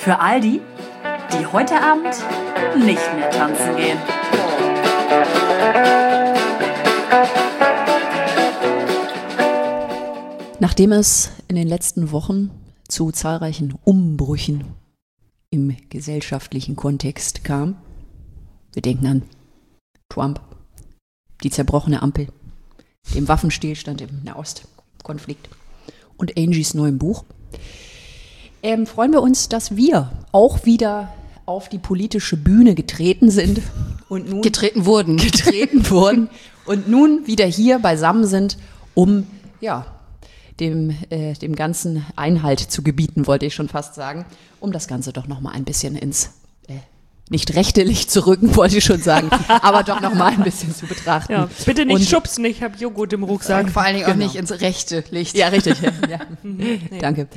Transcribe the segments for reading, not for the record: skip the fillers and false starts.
Für all die, die heute Abend nicht mehr tanzen gehen. Nachdem es in den letzten Wochen zu zahlreichen Umbrüchen im gesellschaftlichen Kontext kam, wir denken an Trump, die zerbrochene Ampel, dem Waffenstillstand im Nahostkonflikt und Angies neuem Buch, freuen wir uns, dass wir auch wieder auf die politische Bühne getreten sind und nun getreten wurden und nun wieder hier beisammen sind, um dem Ganzen Einhalt zu gebieten, wollte ich schon fast sagen, um das Ganze doch noch mal ein bisschen ins nicht rechte Licht zu rücken, wollte ich schon sagen, aber doch noch mal ein bisschen zu betrachten. Ja, bitte nicht schubsen, ich habe Joghurt im Rucksack. Und vor allen Dingen auch nicht ins rechte Licht. Ja, richtig. Ja. Nee. Danke.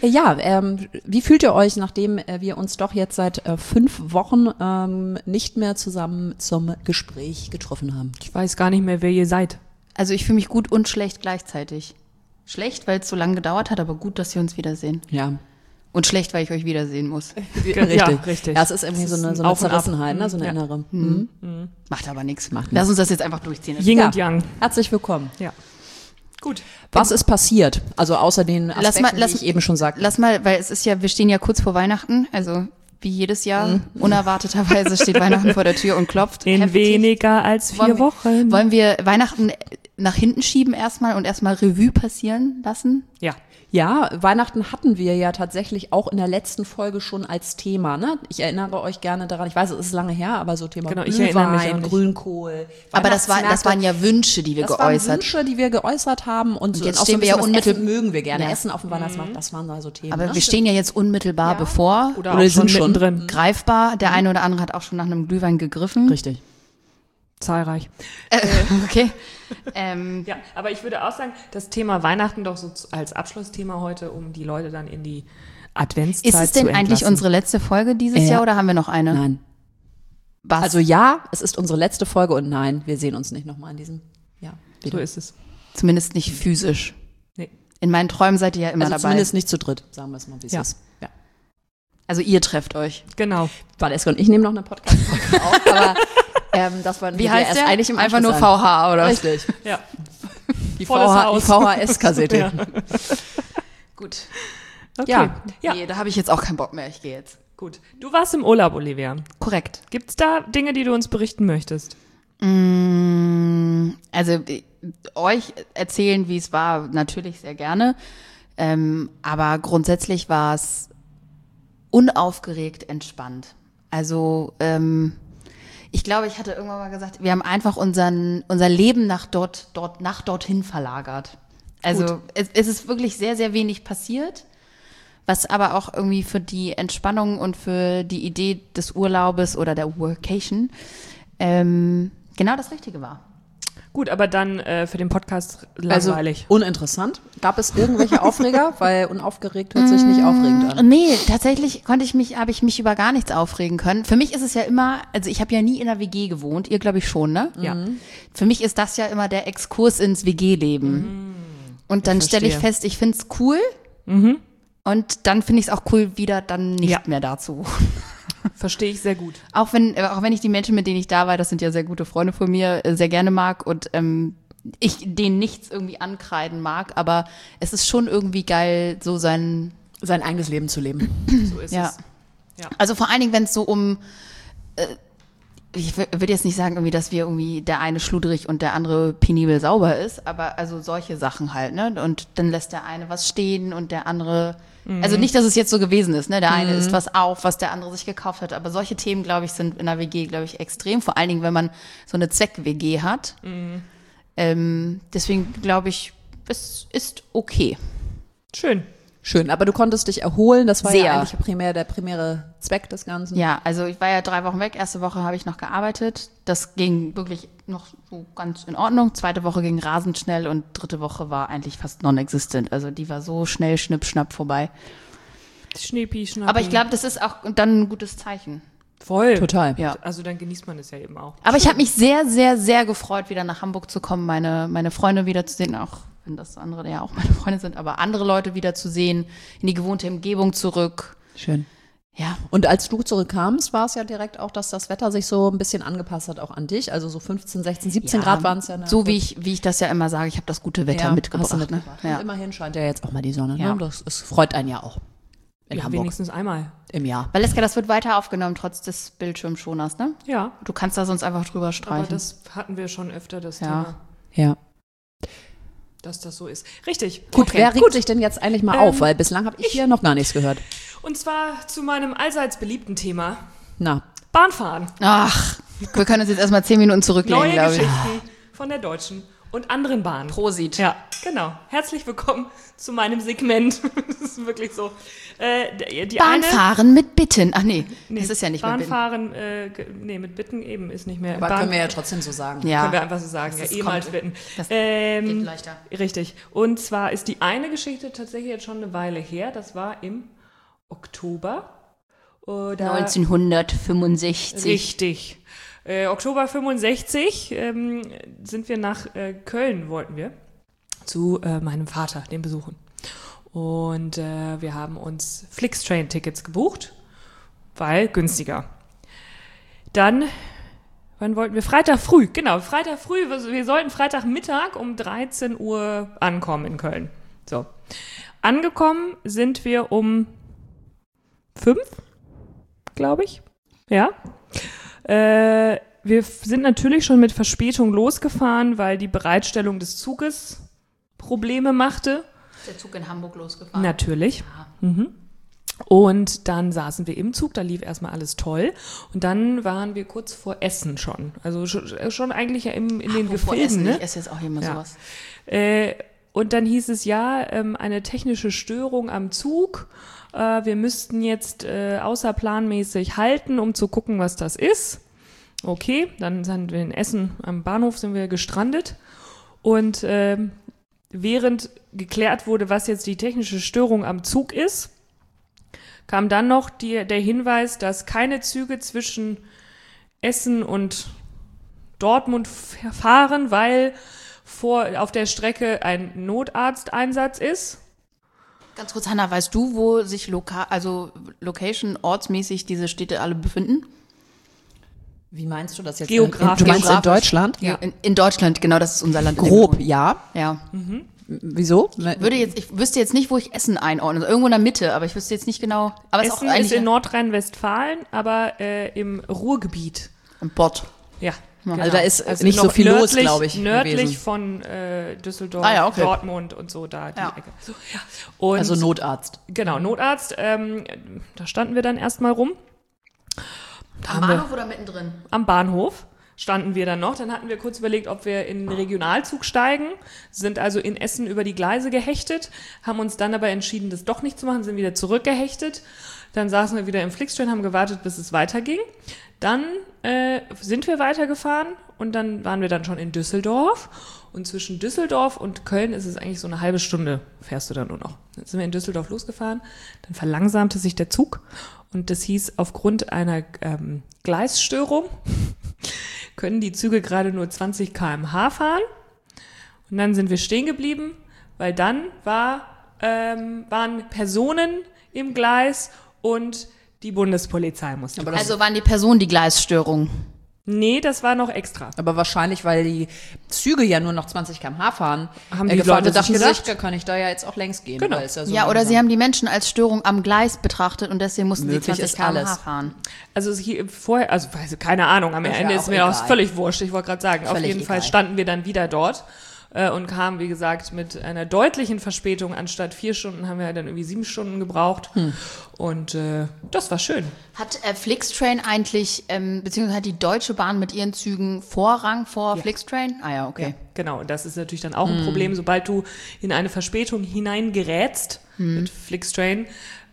Wie fühlt ihr euch, nachdem wir uns doch jetzt seit 5 Wochen nicht mehr zusammen zum Gespräch getroffen haben? Ich weiß gar nicht mehr, wer ihr seid. Also ich fühle mich gut und schlecht gleichzeitig. Schlecht, weil es so lange gedauert hat, aber gut, dass wir uns wiedersehen. Ja. Und schlecht, weil ich euch wiedersehen muss. Richtig. Ja, es ist irgendwie so eine Zerrissenheit, ne? So eine innere. Mhm. Macht aber nichts. Lass uns das jetzt einfach durchziehen. Yin und Yang. Herzlich willkommen. Ja. Gut. Was ist passiert? Also außer den Aspekten, die ich eben schon sagte. Lass mal, weil es ist ja, wir stehen ja kurz vor Weihnachten, also wie jedes Jahr, unerwarteterweise steht Weihnachten vor der Tür und klopft. In heftig. Weniger als 4 Wochen. Wollen wir Weihnachten nach hinten schieben erstmal und erstmal Revue passieren lassen? Ja, Weihnachten hatten wir ja tatsächlich auch in der letzten Folge schon als Thema, ne? Ich erinnere euch gerne daran, ich weiß, es ist lange her, aber so Thema Glühwein, Grünkohl. Aber das waren ja Wünsche, die wir geäußert haben. Das waren Wünsche, die wir geäußert haben und jetzt auch stehen wir ja unmittelbar, mögen wir gerne essen auf dem Weihnachtsmarkt, das waren da so Themen. Aber wir stehen ja jetzt unmittelbar bevor. Oder auch schon mittendrin. Greifbar, der eine oder andere hat auch schon nach einem Glühwein gegriffen. Richtig. Zahlreich. Okay. Ja, aber ich würde auch sagen, das Thema Weihnachten doch so als Abschlussthema heute, um die Leute dann in die Adventszeit zu entlassen. Ist es denn eigentlich unsere letzte Folge dieses Jahr oder haben wir noch eine? Nein. Was? Also ja, es ist unsere letzte Folge und nein, wir sehen uns nicht nochmal in diesem Jahr. So ist es. Zumindest nicht physisch. Nee. In meinen Träumen seid ihr ja immer dabei. Zumindest nicht zu dritt, sagen wir es mal, wie es ist. Ja. Also ihr trefft euch. Genau. Valeska und ich nehmen noch eine Podcast-Folge auf, aber das war wie heißt der? Eigentlich im Einfach nur VH, oder? Richtig. Ja. Die VHS-Kassette. Ja. Gut. Okay. Ja. Nee, da habe ich jetzt auch keinen Bock mehr. Ich gehe jetzt. Gut. Du warst im Urlaub, Olivia. Korrekt. Gibt's da Dinge, die du uns berichten möchtest? Also euch erzählen, wie es war, natürlich sehr gerne. Aber grundsätzlich war es unaufgeregt entspannt. Also ich glaube, ich hatte irgendwann mal gesagt, wir haben einfach unser Leben nach dorthin verlagert. Also es ist wirklich sehr, sehr wenig passiert, was aber auch irgendwie für die Entspannung und für die Idee des Urlaubes oder der Workation genau das Richtige war. Gut, aber dann für den Podcast langweilig. Also uninteressant. Gab es irgendwelche Aufreger? Weil unaufgeregt hört sich nicht aufregend an. Nee, tatsächlich habe ich mich über gar nichts aufregen können. Für mich ist es ja immer, also ich habe ja nie in einer WG gewohnt, ihr glaube ich schon, ne? Ja. Für mich ist das ja immer der Exkurs ins WG-Leben. Und dann stelle ich fest, ich finde es cool und dann finde ich es auch cool, wieder dann nicht mehr da zu wohnen. Verstehe ich sehr gut. Auch wenn ich die Menschen, mit denen ich da war, das sind ja sehr gute Freunde von mir, sehr gerne mag und ich denen nichts irgendwie ankreiden mag, aber es ist schon irgendwie geil, so sein eigenes Leben zu leben. So ist es. Ja. Also vor allen Dingen, wenn es so um ich würde jetzt nicht sagen, irgendwie, dass wir irgendwie der eine schludrig und der andere penibel sauber ist, aber also solche Sachen halt, ne? Und dann lässt der eine was stehen und der andere, also nicht, dass es jetzt so gewesen ist, ne? Der eine isst was auf, was der andere sich gekauft hat, aber solche Themen, glaube ich, sind in der WG, glaube ich, extrem, vor allen Dingen, wenn man so eine Zweck-WG hat. Deswegen glaube ich, es ist okay. Schön, aber du konntest dich erholen, das war sehr. Ja eigentlich der primäre Zweck des Ganzen. Ja, also ich war ja 3 Wochen weg, erste Woche habe ich noch gearbeitet, das ging wirklich noch so ganz in Ordnung, zweite Woche ging rasend schnell und dritte Woche war eigentlich fast non-existent, also die war so schnell, schnipp, schnapp vorbei. Schnippi, schnappi. Aber ich glaube, das ist auch dann ein gutes Zeichen. Voll. Total. Ja. Also dann genießt man es ja eben auch. Aber ich habe mich sehr, sehr, sehr gefreut, wieder nach Hamburg zu kommen, meine Freunde wiederzusehen, auch wenn das andere ja auch meine Freunde sind, aber andere Leute wieder zu sehen, in die gewohnte Umgebung zurück. Schön. Ja. Und als du zurückkamst, war es ja direkt auch, dass das Wetter sich so ein bisschen angepasst hat, auch an dich. Also so 15, 16, 17 Grad waren es ja. So wie ich das ja immer sage, ich habe das gute Wetter mitgebracht. Hast du mitgebracht. Ne? Ja. Und immerhin scheint ja jetzt auch mal die Sonne. Ja. Ne? Es freut einen ja auch. In Ja, Hamburg. wenigstens einmal. Im Jahr. Valeska, das wird weiter aufgenommen, trotz des Bildschirmschoners, ne? Ja, Du kannst da sonst einfach drüber aber streichen. das hatten wir schon öfter, das Ja. Thema, Ja. dass das so ist. Richtig. Gut, Okay, wer regt sich denn jetzt eigentlich mal auf? Weil bislang habe ich hier noch gar nichts gehört. Und zwar zu meinem allseits beliebten Thema, Na, Bahnfahren. Ach, wir können uns jetzt erstmal 10 Minuten zurücklegen, Neue glaube ich. Geschichten von der Deutschen und anderen Bahnen. Prosit. Ja, genau. Herzlich willkommen zu meinem Segment. Das ist wirklich so. Die Bahnfahren mit Bitten. Ach nee, eine, das ist ja nicht mehr Bitten. Bahnfahren, mit Bitten eben ist nicht mehr. aber können wir ja trotzdem so sagen. Ja. Können wir einfach so sagen. Ja, Das ehemals kommt- Bitten. das geht leichter. Richtig. Und zwar ist die eine Geschichte tatsächlich jetzt schon eine Weile her. Das war im Oktober. Oder 1965. Richtig. Oktober 65 sind wir nach Köln, wollten wir, zu meinem Vater, den besuchen. Und wir haben uns Flixtrain-Tickets gebucht, weil günstiger. Dann, wann wollten wir? Freitag früh, genau, Freitag früh. Wir sollten Freitagmittag um 13 Uhr ankommen in Köln. So. Angekommen sind wir um 5, glaube ich. Ja. Wir sind natürlich schon mit Verspätung losgefahren, weil die Bereitstellung des Zuges Probleme machte. Der Zug in Hamburg losgefahren. Natürlich. Mhm. Und dann saßen wir im Zug, da lief erstmal alles toll. Und dann waren wir kurz vor Essen schon. Also schon eigentlich ja in den Gefilden. Essen, Ne? ich esse jetzt auch immer Ja. sowas. Und dann hieß es ja, eine technische Störung am Zug. Wir müssten jetzt außerplanmäßig halten, um zu gucken, was das ist. Okay, dann sind wir in Essen am Bahnhof, sind wir gestrandet. Und während geklärt wurde, was jetzt die technische Störung am Zug ist, kam dann noch der Hinweis, dass keine Züge zwischen Essen und Dortmund fahren, weil auf der Strecke ein Notarzteinsatz ist. Ganz kurz, Hanna, weißt du, wo sich Location, ortsmäßig diese Städte alle befinden? Wie meinst du das jetzt? Geografisch. Du meinst in Geografisch. Deutschland? Ja. In Deutschland, genau, das ist unser Land. in dem Grob, wir ja. wohnen. Ja. Wieso? Ich wüsste jetzt nicht, wo ich Essen einordne. Also irgendwo in der Mitte, aber ich wüsste jetzt nicht genau. Aber es ist auch Essen ist eigentlich in Nordrhein-Westfalen, aber im Ruhrgebiet. ein Bot. Ja. Also da ist Also nicht so noch viel los, nördlich- glaube ich. Nördlich gewesen. von Düsseldorf, Ah ja, okay. Dortmund und so, da die Ja. Ecke. So, ja. Und Also Notarzt. genau, Notarzt. Da standen wir dann erstmal rum. Am Bahnhof oder mittendrin? Am Bahnhof standen wir dann noch. Dann hatten wir kurz überlegt, ob wir in den Regionalzug steigen, sind also in Essen über die Gleise gehechtet, haben uns dann aber entschieden, das doch nicht zu machen, sind wieder zurückgehechtet. Dann saßen wir wieder im Flixtrain, haben gewartet, bis es weiterging. Dann sind wir weitergefahren und dann waren wir dann schon in Düsseldorf. Und zwischen Düsseldorf und Köln ist es eigentlich so eine halbe Stunde, fährst du dann nur noch. Dann sind wir in Düsseldorf losgefahren, dann verlangsamte sich der Zug und das hieß, aufgrund einer Gleisstörung können die Züge gerade nur 20 km/h fahren. Und dann sind wir stehen geblieben, weil dann waren Personen im Gleis und die Bundespolizei musste. Aber das, Also waren die Personen die Gleisstörung. Nee, das war noch extra. aber wahrscheinlich, weil die Züge ja nur noch 20 km/h fahren, Haben die gefahren Leute sind, sich dachten gedacht? sich, kann ich da ja jetzt auch längs gehen. Genau. weil es ja, so Ja, oder langsam. sie haben die Menschen als Störung am Gleis betrachtet und deswegen mussten sie Möglich 20 ist km/h alles. fahren. Also hier vorher, also keine Ahnung, am Ist ja Ende auch ist mir auch egal. völlig wurscht. Ich wollte gerade sagen, auf Völlig jeden Fall egal. standen wir dann wieder dort und kamen, wie gesagt, mit einer deutlichen Verspätung. Anstatt 4 Stunden haben wir dann irgendwie 7 Stunden gebraucht. Und das war schön. Hat Flixtrain eigentlich, beziehungsweise hat die Deutsche Bahn mit ihren Zügen Vorrang vor Flixtrain? Ah ja, okay. Genau, und das ist natürlich dann auch ein Problem, sobald du in eine Verspätung hineingerätst mit Flixtrain,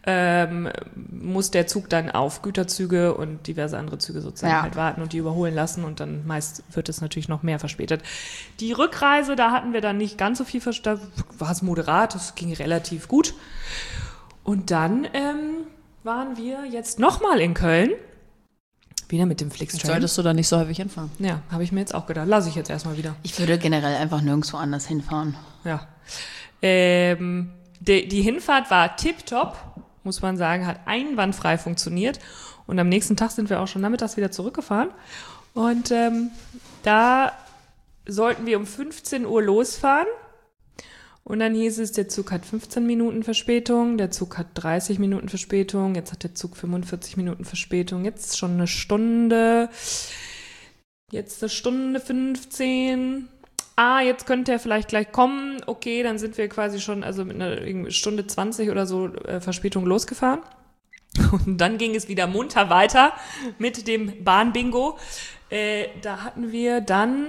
muss der Zug dann auf Güterzüge und diverse andere Züge sozusagen halt warten und die überholen lassen und dann meist wird es natürlich noch mehr verspätet. Die Rückreise, da hatten wir dann nicht ganz so viel, da war es moderat, das ging relativ gut. Und dann waren wir jetzt nochmal in Köln, wieder mit dem Flixtrain. Solltest du da nicht so häufig hinfahren. Ja, habe ich mir jetzt auch gedacht, lasse ich jetzt erstmal wieder. Ich würde generell einfach nirgendwo anders hinfahren. Ja. Die Hinfahrt war tipptopp. muss man sagen, hat einwandfrei funktioniert. Und am nächsten Tag sind wir auch schon nachmittags wieder zurückgefahren. Und da sollten wir um 15 Uhr losfahren. Und dann hieß es, der Zug hat 15 Minuten Verspätung, der Zug hat 30 Minuten Verspätung, jetzt hat der Zug 45 Minuten Verspätung, jetzt schon eine Stunde, jetzt 1:15. Jetzt könnte er vielleicht gleich kommen. Okay, dann sind wir quasi schon also mit einer Stunde 20 oder so Verspätung losgefahren. Und dann ging es wieder munter weiter mit dem Bahnbingo. Da hatten wir dann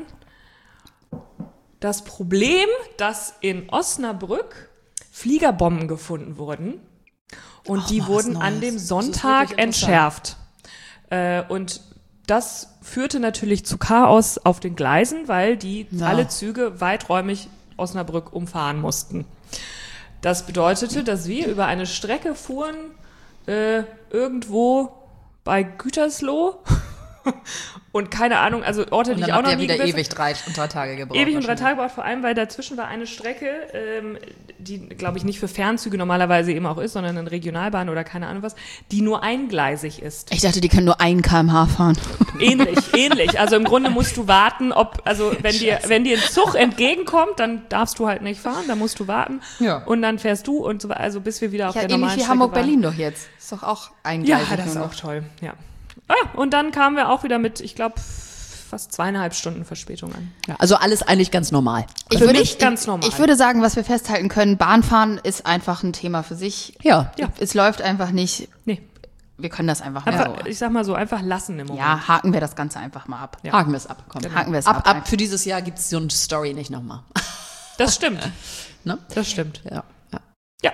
das Problem, dass in Osnabrück Fliegerbomben gefunden wurden und die wurden an dem Sonntag entschärft. Und das führte natürlich zu Chaos auf den Gleisen, weil die alle Züge weiträumig Osnabrück umfahren mussten. Das bedeutete, dass wir über eine Strecke fuhren, irgendwo bei Gütersloh. Und keine Ahnung, also Orte, die ich auch noch nie gewusst habe. Ewig 3 und 3 Tage gebraucht. Ewig und 3 Tage gebraucht, vor allem, weil dazwischen war eine Strecke, die, glaube ich, nicht für Fernzüge normalerweise eben auch ist, sondern eine Regionalbahn oder keine Ahnung was, die nur eingleisig ist. Ich dachte, die können nur 1 km/h fahren. Ähnlich. Also im Grunde musst du warten, wenn dir ein Zug entgegenkommt, dann darfst du halt nicht fahren, dann musst du warten. Ja. Und dann fährst du und so, also bis wir wieder auf der normalen ähnlich wie Strecke Hamburg-Berlin doch jetzt. Ist doch auch eingleisig. Ja, das ist auch toll, ja. Und dann kamen wir auch wieder mit, ich glaube, fast 2,5 Stunden Verspätung an. Ja, also alles eigentlich ganz normal. Für mich ganz normal. Ich würde sagen, was wir festhalten können, Bahnfahren ist einfach ein Thema für sich. Ja. Es läuft einfach nicht. Nee. Wir können das einfach Einfach, mal. ich sag mal so, einfach lassen im Moment. Ja, haken wir das Ganze einfach mal ab. Ja. Haken wir es ab. Komm. Haken wir es ab. Ab. Für dieses Jahr gibt es so eine Story nicht nochmal. Das stimmt. Ne? Das stimmt. Ja. Ja,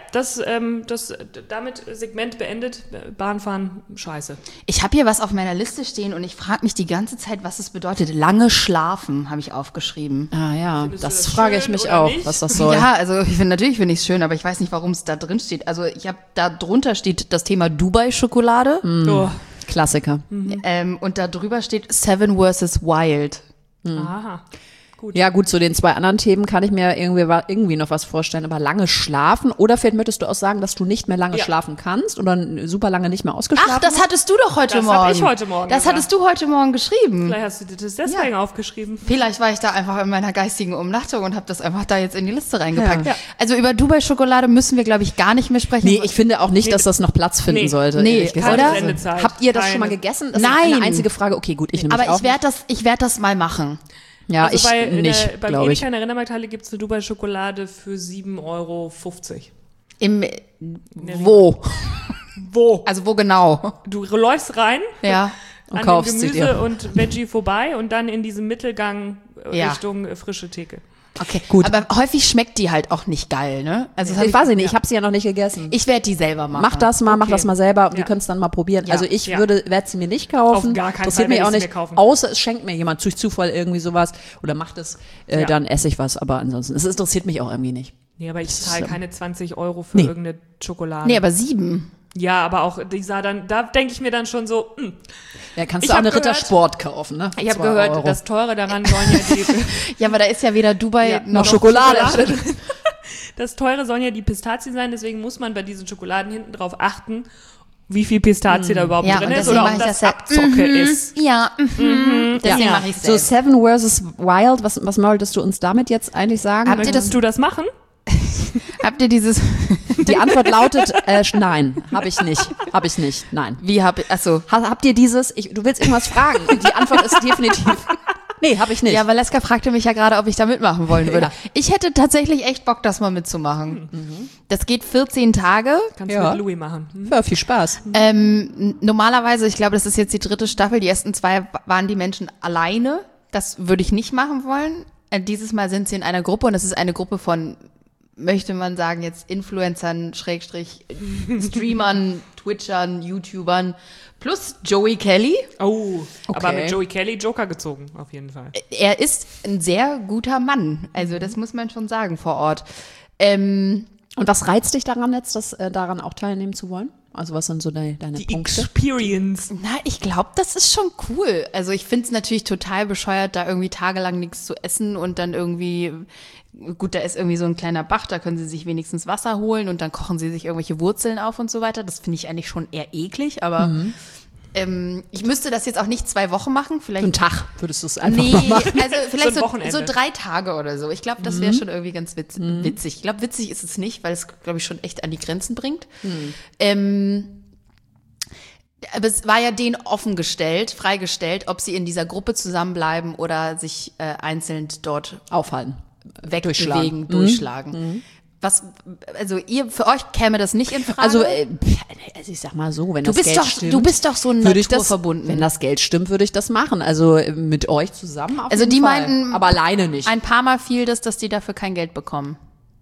damit Segment beendet. Bahnfahren, scheiße. Ich habe hier was auf meiner Liste stehen und ich frage mich die ganze Zeit, was es bedeutet. Lange schlafen, habe ich aufgeschrieben. Ah ja, Findest du das das frage schön ich mich oder auch, nicht? was das soll. Ja, also natürlich finde ich es schön, aber ich weiß nicht, warum es da drin steht. Also ich habe da drunter steht das Thema Dubai-Schokolade Oh. Klassiker. und da drüber steht Seven vs. Wild. Aha. Gut. Ja gut, zu den 2 anderen Themen kann ich mir irgendwie noch was vorstellen, aber lange schlafen oder vielleicht möchtest du auch sagen, dass du nicht mehr lange schlafen kannst oder super lange nicht mehr ausgeschlafen Ach, das hattest du doch heute Das Morgen. hab ich heute Morgen Das gesagt. hattest du heute Morgen geschrieben. Vielleicht hast du dir das deswegen aufgeschrieben. Vielleicht war ich da einfach in meiner geistigen Umnachtung und habe das einfach da jetzt in die Liste reingepackt. Ja. Also über Dubai-Schokolade müssen wir, glaube ich, gar nicht mehr sprechen. Nee, ich finde auch nicht, dass das noch Platz finden Nee. sollte. Nee, ehrlich gesagt. keine oder? Sendezeit. Habt ihr das schon Keine. mal gegessen? Das Nein. ist eine einzige Frage. Okay, gut, ich nehme Aber auch. ich werd das mal machen. Ja, Also ich nicht, beim glaube ich. Edeka in der Rindermarkthalle gibt es eine Dubai-Schokolade für 7,50 Wo? Wo? Also wo genau? Du läufst rein Ja. Und an kaufst dem sie Gemüse dir. und Veggie vorbei und dann in diesem Mittelgang Ja. Richtung frische Theke. Okay, Gut. Aber häufig schmeckt die halt auch nicht geil, ne? Also das hab Ich weiß nicht, ich habe sie ja noch nicht gegessen. ich werde die selber machen. Mach das mal selber und wir Ja. können es dann mal probieren. Ja. Also ich Ja. werde sie mir nicht kaufen. Auf gar keinen Interessiert Fall mich werde auch ich sie nicht, mir kaufen. außer es schenkt mir jemand durch Zufall irgendwie sowas oder macht es, Ja. dann esse ich was, aber ansonsten, es interessiert mich auch irgendwie nicht. Nee, aber ich zahle keine 20 Euro für Nee. irgendeine Schokolade. Nee, aber 7. Ja, aber auch, da denke ich mir dann schon so, Ja, kannst Ich du auch hab eine gehört- Rittersport kaufen, ne? Für ich habe 2 gehört, Euro. das Teure daran sollen ja die, Ja, aber da ist ja weder Dubai noch Schokolade. das Teure sollen ja die Pistazien sein, deswegen muss man bei diesen Schokoladen hinten drauf achten, wie viel Pistazie da überhaupt Ja, drin und ist deswegen oder mach ob ich das das ja- Abzocke ist. Ja, deswegen Ja. mache ich So Seven vs. Wild, was wolltest du uns damit jetzt eigentlich sagen? Möchtest du das machen? Habt ihr dieses Die Antwort lautet, nein, habe ich nicht, nein. achso. Habt ihr dieses, du willst irgendwas fragen und die Antwort ist definitiv, nee, habe ich nicht. Ja, Valeska fragte mich ja gerade, ob ich da mitmachen wollen würde. Ja. Ich hätte tatsächlich echt Bock, das mal mitzumachen. Das geht 14 Tage. Kannst Ja. du mit Louis machen. Hm? Ja, viel Spaß. Normalerweise, ich glaube, das ist jetzt die 3. Staffel, die ersten 2 waren die Menschen alleine. Das würde ich nicht machen wollen. Dieses Mal sind sie in einer Gruppe und es ist eine Gruppe von, möchte man sagen, jetzt Influencern, Schrägstrich, Streamern, Twitchern, YouTubern, plus Joey Kelly. Oh, aber Okay. mit Joey Kelly Joker gezogen, auf jeden Fall. Er ist ein sehr guter Mann. Also das muss man schon sagen vor Ort. Und was reizt dich daran jetzt, daran auch teilnehmen zu wollen? Also was sind so deine Die Punkte? Experience. Na, ich glaube, das ist schon cool. Also ich finde es natürlich total bescheuert, da irgendwie tagelang nichts zu essen und dann irgendwie, gut, da ist irgendwie so ein kleiner Bach, da können sie sich wenigstens Wasser holen und dann kochen sie sich irgendwelche Wurzeln auf und so weiter. Das finde ich eigentlich schon eher eklig, aber ich müsste das jetzt auch nicht 2 Wochen machen. Vielleicht Einen Tag würdest du es einfach Nee, mal machen. also vielleicht So ein Wochenende. so 3 Tage oder so. Ich glaube, das wäre schon irgendwie ganz witzig. Ich glaube, witzig ist es nicht, weil es, glaube ich, schon echt an die Grenzen bringt. Aber es war ja denen freigestellt, ob sie in dieser Gruppe zusammenbleiben oder sich einzeln dort Aufhalten. wegbewegen, durchschlagen. Also für euch käme das nicht in Frage? Also ich sag mal so, wenn das Geld stimmt. Du bist doch so würde ich das, naturverbunden. wenn das Geld stimmt, würde ich das machen. Also mit euch zusammen auf Also jeden die Fall. meinten, aber alleine nicht. ein paar Mal fiel das, dass die dafür kein Geld bekommen.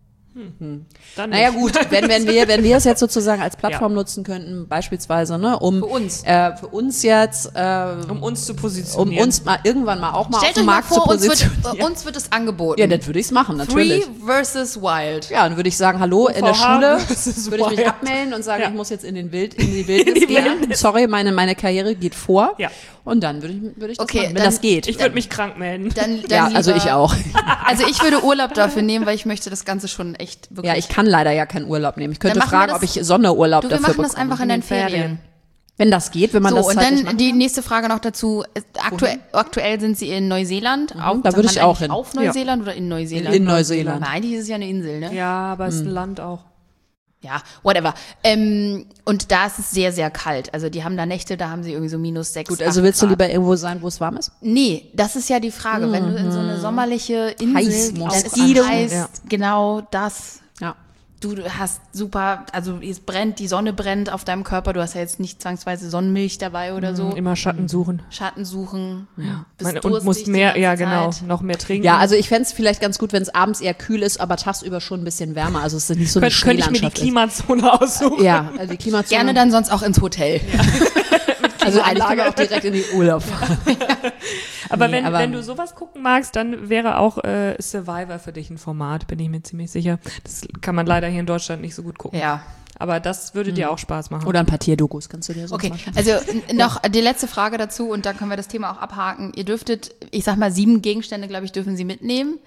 Dann Naja nicht. gut, wenn wir es jetzt sozusagen als Plattform nutzen könnten, beispielsweise, ne, um für uns jetzt, Um uns zu um positionieren. uns mal irgendwann mal auch mal Stellt auf den euch mal Markt vor, zu uns positionieren. wird es angeboten. Ja, dann würde ich es machen, natürlich. Free versus Wild. Ja, dann würde ich sagen, hallo, in der UVH Schule versus würde ich mich Wild. abmelden und sagen, Ja. ich muss jetzt in die Wildnis gehen. Sorry, meine Karriere geht vor. Ja. Und dann würde ich das Okay, machen, wenn dann- das geht. Ich würde mich krank melden. Dann ja, also lieber- ich auch. Also ich würde Urlaub dafür nehmen, weil ich möchte das Ganze schon echt wirklich. Ja, ich kann leider ja keinen Urlaub nehmen. Ich könnte Dann machen wir fragen, das- ob ich Sonderurlaub Du, wir dafür machen das bekomme. einfach in den Ferien. Ferien. Wenn das geht, wenn man So, das und zeitlich dann macht. die nächste Frage noch dazu. Aktuell sind sie in Neuseeland. da würde sagt ich man auch eigentlich hin. Auf Neuseeland oder in Neuseeland? In Neuseeland. Nein, eigentlich ist es ja eine Insel, ne? Ja, aber es ist ein Land auch. Ja, whatever. Und da ist es sehr, sehr kalt. Also die haben da Nächte, da haben sie irgendwie so -6. Gut, also willst du lieber irgendwo sein, wo es warm ist? Nee, das ist ja die Frage. Wenn du in so eine sommerliche Insel, Heiß, dann ist Moskito. es heiß, Ja. genau das. Ja. Du hast super, also es brennt, die Sonne brennt auf deinem Körper. Du hast ja jetzt nicht zwangsweise Sonnenmilch dabei oder so. Immer Schatten suchen. Schatten suchen. Bist Und durstig musst die mehr, ganze ja genau, Zeit. noch mehr trinken. Ja, also ich fände es vielleicht ganz gut, wenn es abends eher kühl ist, aber tagsüber schon ein bisschen wärmer. Also es ist nicht so eine könnte ich mir die Schneelandschaft ist. Klimazone aussuchen. Ja, also die Klimazone. Gerne dann sonst auch ins Hotel. Also eigentlich können wir auch direkt in die Urlaub fahren. Aber, Nee, aber- wenn du sowas gucken magst, dann wäre auch Survivor für dich ein Format, bin ich mir ziemlich sicher. Das kann man leider hier in Deutschland nicht so gut gucken. Ja. Aber das würde dir auch Spaß machen. Oder ein paar Tierdokus kannst du dir so Okay, machen. also noch die letzte Frage dazu und dann können wir das Thema auch abhaken. Ihr dürftet, ich sag mal, 7 Gegenstände, glaube ich, dürfen Sie mitnehmen.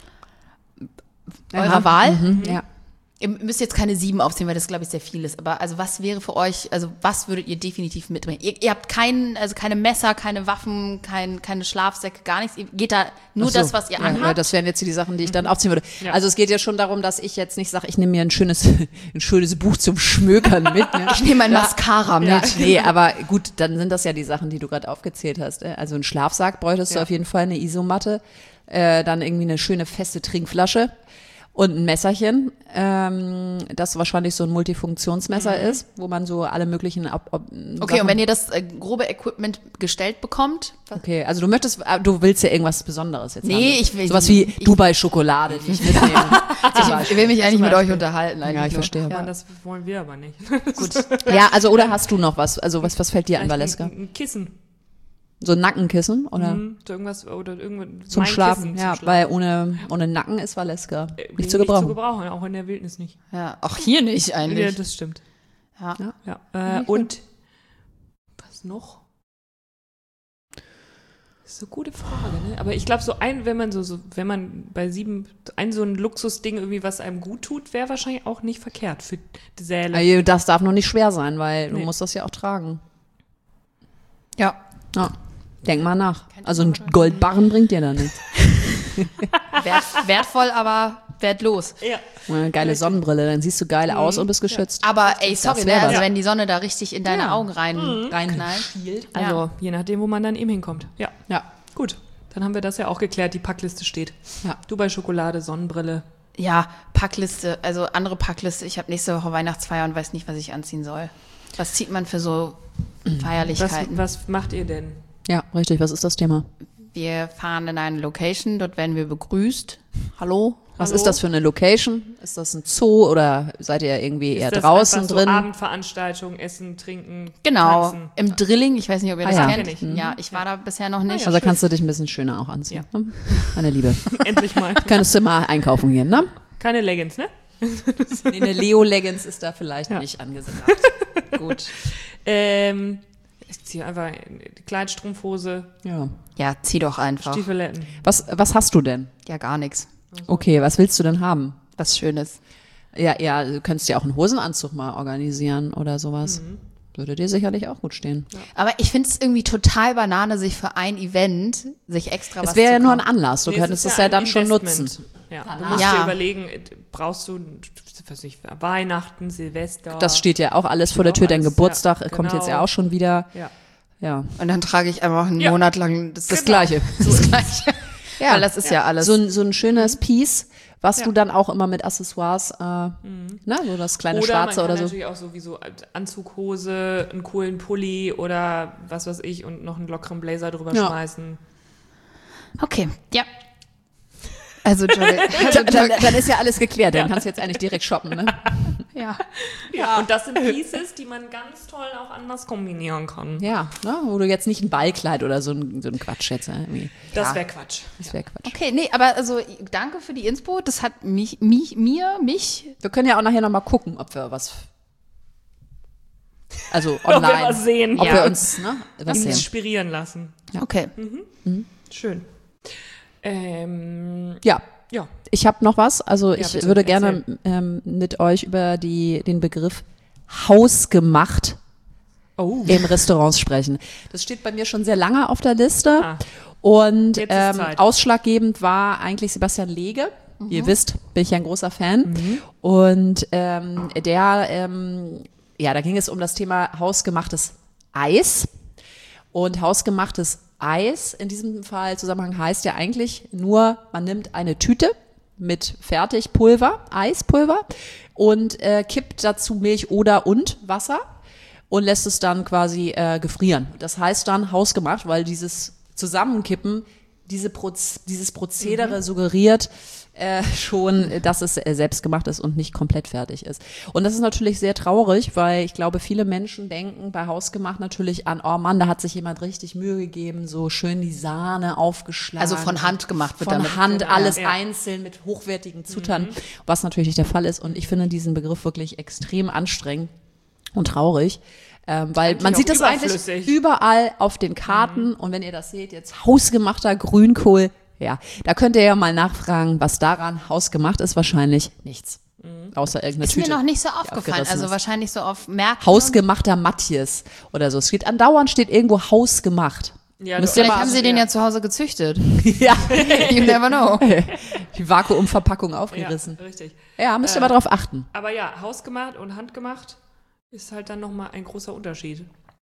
Eurer Wahl. Ja. Ihr müsst jetzt keine 7 aufzählen, weil das, glaube ich, sehr viel ist. Aber also was wäre für euch, also was würdet ihr definitiv mitbringen? Ihr habt keine Messer, keine Waffen, keine Schlafsäcke, gar nichts. Ihr geht da nur Ach so. das, was ihr Ja, anhabt. das wären jetzt die Sachen, die ich dann aufziehen würde. Ja. Also es geht ja schon darum, dass ich jetzt nicht sage, ich nehme mir ein schönes Buch zum Schmökern mit. Ne? Ich nehme mein Mascara mit. Ja, nee, aber gut, dann sind das ja die Sachen, die du gerade aufgezählt hast. Also ein Schlafsack bräuchtest du auf jeden Fall, eine Isomatte, dann irgendwie eine schöne feste Trinkflasche und ein Messerchen, das wahrscheinlich so ein Multifunktionsmesser ist, wo man so alle möglichen Okay, und wenn ihr das grobe Equipment gestellt bekommt, Okay, also du willst ja irgendwas Besonderes jetzt Nee, haben. ich will- Sowas wie ich- Dubai-Schokolade, die ich mitnehme. ich will mich eigentlich mit euch unterhalten. Ja, ich nur. verstehe. Ja, das wollen wir aber nicht. Gut. Ja, also oder hast du noch was? Also was fällt dir an, Valeska? Ein Kissen. So ein Nackenkissen oder So irgendwas oder irgendwas zum mein Schlafen? Kissen Ja, zum Schlafen. weil ohne Nacken ist Valeska nicht zu Nicht gebrauchen. zu gebrauchen, auch in der Wildnis nicht. Ja, auch hier nicht Ja, eigentlich. das stimmt. Ja. Ja. Und was noch? Das ist eine gute Frage, ne? Aber ich glaube, wenn man bei 7 so ein Luxusding irgendwie, was einem gut tut, wäre wahrscheinlich auch nicht verkehrt für die Säle. Also das darf noch nicht schwer sein, weil du Nee. musst das ja auch tragen. Ja. Ja. Denk mal nach. Also ein Goldbarren bringt dir da nichts. Wertvoll, aber wertlos. Ja. Eine geile Sonnenbrille, dann siehst du geil aus und bist geschützt. Aber ey, sorry, wär ne? Also was. wenn die Sonne da richtig in deine Ja. Augen reinknallt. Reinschielt. Also je nachdem, wo man dann eben hinkommt. Ja, Ja. gut. Dann haben wir das ja auch geklärt. Die Packliste steht. Ja. Dubai-Schokolade, Sonnenbrille. Ja, Packliste, also andere Packliste. Ich habe nächste Woche Weihnachtsfeier und weiß nicht, was ich anziehen soll. Was zieht man für so Feierlichkeiten? Was macht ihr denn? Ja, richtig. Was ist das Thema? Wir fahren in eine Location, dort werden wir begrüßt. Hallo? Was Hallo? ist das für eine Location? Ist das ein Zoo oder seid ihr irgendwie eher Ist das draußen einfach so drin? Abendveranstaltung, Essen, Trinken, Genau, tanzen? im Drilling. Ich weiß nicht, ob ihr das ja. kennt. Kenn ich. Ja, ich war da bisher noch nicht. Also kannst du dich ein bisschen schöner auch anziehen. Ne? Meine Liebe. Endlich mal. Könntest du mal einkaufen gehen, ne? Keine Leggings, ne? Nee, eine Leo-Leggings ist da vielleicht nicht angesagt. Gut. Ich ziehe einfach die Kleidstrumpfhose, Ja. Ja, zieh doch einfach. Stiefeletten. Was hast du denn? Ja, gar nichts. Okay, was willst du denn haben? Was Schönes. Ja, du könntest ja auch einen Hosenanzug mal organisieren oder sowas. Würde dir sicherlich auch gut stehen. Aber ich finde es irgendwie total Banane, sich für ein Event sich extra was Es wäre ja zu nur ein kaufen. Anlass. Du Nee, könntest ist es ja ein dann schon Investment. nutzen. Ja. Du musst Ja. dir überlegen, brauchst du, weiß nicht, Weihnachten, Silvester. Das steht ja auch alles vor der Tür. Dein alles, Geburtstag ja, kommt jetzt genau. ja auch schon wieder. Ja. Ja. Und dann trage ich einfach einen Ja. Monat lang Das Gleiche. Das Gleiche. Ja. Weil das ist ja alles. So ein schönes Piece, was du dann auch immer mit Accessoires, so das kleine Oder Schwarze man kann oder so. natürlich auch sowieso Anzughose, einen coolen Pulli oder was weiß ich und noch einen lockeren Blazer drüber Ja. schmeißen. Okay, ja. Also, Dann ist ja alles geklärt. Dann kannst du jetzt eigentlich direkt shoppen, ne? ja. Ja. Und das sind Pieces, die man ganz toll auch anders kombinieren kann. Ja, ne? Wo du jetzt nicht ein Ballkleid oder so ein Quatsch jetzt irgendwie. Das wäre Quatsch. Das wäre Quatsch. Okay, nee, aber also danke für die Inspo. Das hat mich. Wir können ja auch nachher nochmal gucken, ob wir was. Also wir online. was sehen. Ob Ja. wir uns was sehen. Inspirieren lassen. Okay. Schön. Ja, Ja. ich habe noch was. Also ich bitte, würde gerne mit euch über den Begriff hausgemacht Oh. im Restaurants sprechen. Das steht bei mir schon sehr lange auf der Liste. Ah. Und Jetzt ist Zeit. ausschlaggebend war eigentlich Sebastian Lege. Ihr wisst, bin ich ja ein großer Fan. Und da ging es um das Thema hausgemachtes Eis. Und hausgemachtes Eis in diesem Zusammenhang heißt ja eigentlich nur, man nimmt eine Tüte mit Fertigpulver, Eispulver und kippt dazu Milch und Wasser und lässt es dann quasi gefrieren. Das heißt dann hausgemacht, weil dieses Zusammenkippen, dieses Prozedere suggeriert schon, dass es selbst gemacht ist und nicht komplett fertig ist. Und das ist natürlich sehr traurig, weil ich glaube, viele Menschen denken bei hausgemacht natürlich an, oh Mann, da hat sich jemand richtig Mühe gegeben, so schön die Sahne aufgeschlagen. Also von Hand gemacht wird Von damit. Hand, Genau, alles ja. einzeln mit hochwertigen Zutaten, was natürlich nicht der Fall ist. Und ich finde diesen Begriff wirklich extrem anstrengend und traurig. Weil man auch sieht das eigentlich überflüssig. überall auf den Karten und wenn ihr das seht, jetzt hausgemachter Grünkohl, ja, da könnt ihr ja mal nachfragen, was daran hausgemacht ist, wahrscheinlich nichts. Außer irgendeine Ist Tüte. mir noch nicht so die aufgefallen. aufgerissen Also ist. wahrscheinlich so auf Märkten. Hausgemachter Matjes oder so. Es steht andauernd irgendwo hausgemacht. Ja, Müsst ihr Vielleicht mal haben sie den ja zu Hause gezüchtet. ja, You never know. die Vakuumverpackung aufgerissen. Ja, richtig. Ja, müsst ihr mal drauf achten. Aber ja, hausgemacht und handgemacht ist halt dann nochmal ein großer Unterschied.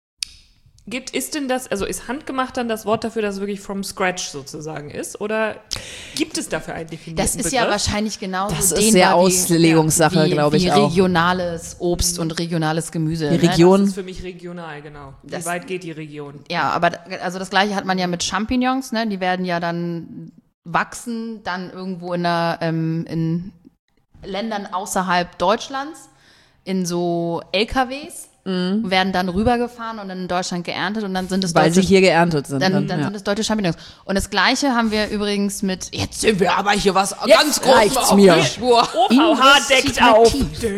Ist handgemacht dann das Wort dafür, dass es wirklich from scratch sozusagen ist? Oder gibt es dafür einen definierten Das ist ja Begriff? wahrscheinlich genauso Das ist dehnbar sehr wie- Auslegungssache, glaube ich wie auch. regionales Obst und regionales Gemüse. Die ne? Region. Das ist für mich regional, genau. Wie Das- weit geht die Region? Ja, aber also das Gleiche hat man ja mit Champignons, ne? Die werden ja dann wachsen, dann irgendwo in Ländern außerhalb Deutschlands in so LKWs, werden dann rübergefahren und dann in Deutschland geerntet und dann sind es Weil deutsche, sie hier geerntet sind. dann ja. sind es deutsche Champignons. Und das Gleiche haben wir übrigens mit, jetzt sind wir aber hier was Jetzt ganz Großes reicht's auf mir. die Spur. OVH deckt auf.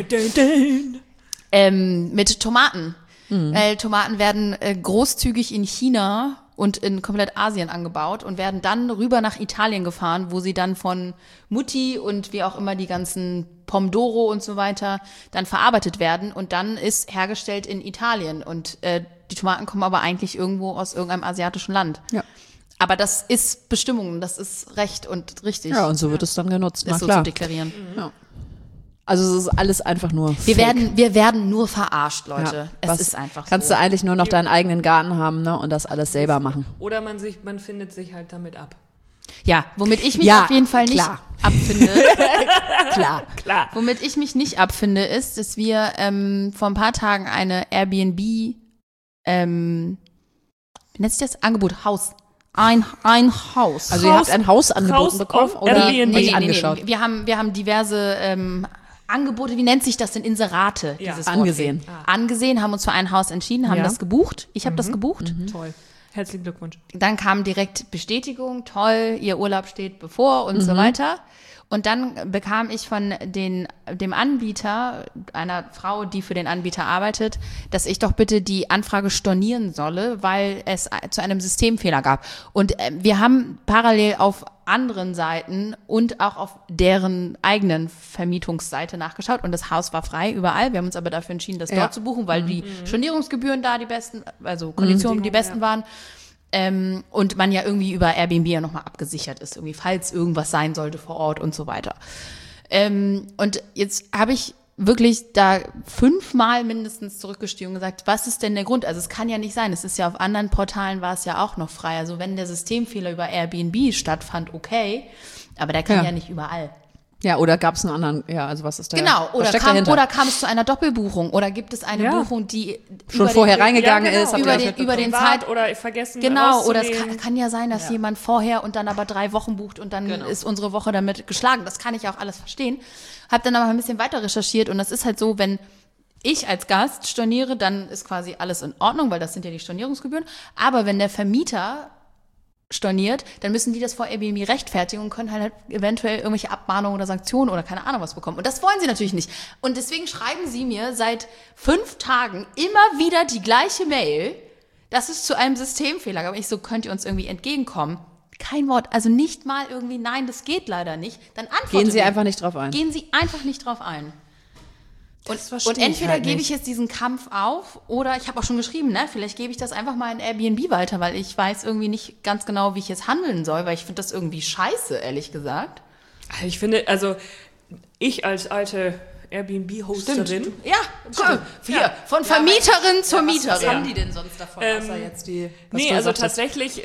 Mit Tomaten. Weil Tomaten werden großzügig in China und in komplett Asien angebaut und werden dann rüber nach Italien gefahren, wo sie dann von Mutti und wie auch immer die ganzen Pomodoro und so weiter dann verarbeitet werden und dann ist hergestellt in Italien und die Tomaten kommen aber eigentlich irgendwo aus irgendeinem asiatischen Land. Ja. Aber das ist Bestimmung, das ist Recht und richtig, Ja, und so wird es dann genutzt. ist Na so klar. zu deklarieren. Also es ist alles einfach nur Wir fake. werden nur verarscht, Leute. Ja. Es ist einfach Kannst so. du eigentlich nur noch deinen eigenen Garten haben, ne? Und das alles selber machen. Oder man findet sich halt damit ab. Ja, womit ich mich Ja, auf jeden Fall nicht klar. abfinde, Klar. Klar. womit ich mich nicht abfinde, ist, dass wir vor ein paar Tagen eine Airbnb, wie nennt sich das? Angebot, Haus. Ein Haus. Also ihr habt ein Haus angeboten Haus bekommen auf oder Airbnb. euch angeschaut? Wir haben diverse Angebote, wie nennt sich das denn? Inserate, Ja. dieses Wort. Angesehen. Angesehen, haben uns für ein Haus entschieden, haben Ja. das gebucht. Ich habe das gebucht. Toll. Herzlichen Glückwunsch. Dann kam direkt Bestätigung, toll, Ihr Urlaub steht bevor und so weiter. Und dann bekam ich von den dem Anbieter, einer Frau, die für den Anbieter arbeitet, dass ich doch bitte die Anfrage stornieren solle, weil es zu einem Systemfehler gab. Und wir haben parallel auf anderen Seiten und auch auf deren eigenen Vermietungsseite nachgeschaut und das Haus war frei überall. Wir haben uns aber dafür entschieden, das dort zu buchen, weil die Stornierungsgebühren da die besten, also Konditionen die besten waren. Und man ja irgendwie über Airbnb ja nochmal abgesichert ist, irgendwie, falls irgendwas sein sollte vor Ort und so weiter. Und jetzt habe ich wirklich da 5-mal mindestens zurückgestiegen und gesagt, was ist denn der Grund? Also es kann ja nicht sein, es ist ja auf anderen Portalen war es ja auch noch frei. Also wenn der Systemfehler über Airbnb stattfand, okay, aber der kann ja nicht überall. Ja, oder gab es einen anderen, ja, also was ist da? Genau, was steckt dahinter? oder kam es zu einer Doppelbuchung oder gibt es eine Buchung, die schon vorher reingegangen ist, über den Zeit oder vergessen genau, oder es kann ja sein, dass jemand vorher und dann aber 3 Wochen bucht und dann ist unsere Woche damit geschlagen. Das kann ich auch alles verstehen. Hab dann aber ein bisschen weiter recherchiert und das ist halt so, wenn ich als Gast storniere, dann ist quasi alles in Ordnung, weil das sind ja die Stornierungsgebühren. Aber wenn der Vermieter storniert, dann müssen die das vor Airbnb rechtfertigen und können halt eventuell irgendwelche Abmahnungen oder Sanktionen oder keine Ahnung was bekommen. Und das wollen sie natürlich nicht. Und deswegen schreiben sie mir seit 5 Tagen immer wieder die gleiche Mail, dass es zu einem Systemfehler gab. Ich so, könnt ihr uns irgendwie entgegenkommen? Kein Wort. Also nicht mal irgendwie, nein, das geht leider nicht. Dann antworten Gehen Sie einfach nicht drauf ein. Gehen Sie einfach nicht drauf ein. Und entweder gebe ich jetzt diesen Kampf auf oder ich habe auch schon geschrieben, ne, vielleicht gebe ich das einfach mal in Airbnb weiter, weil ich weiß irgendwie nicht ganz genau, wie ich jetzt handeln soll, weil ich finde das irgendwie scheiße, ehrlich gesagt. Ich finde, also ich als alte Airbnb-Hosterin. Ja, cool. Von Vermieterin zur Mieterin. Was haben die denn sonst davon, außer jetzt die... Nee, also tatsächlich,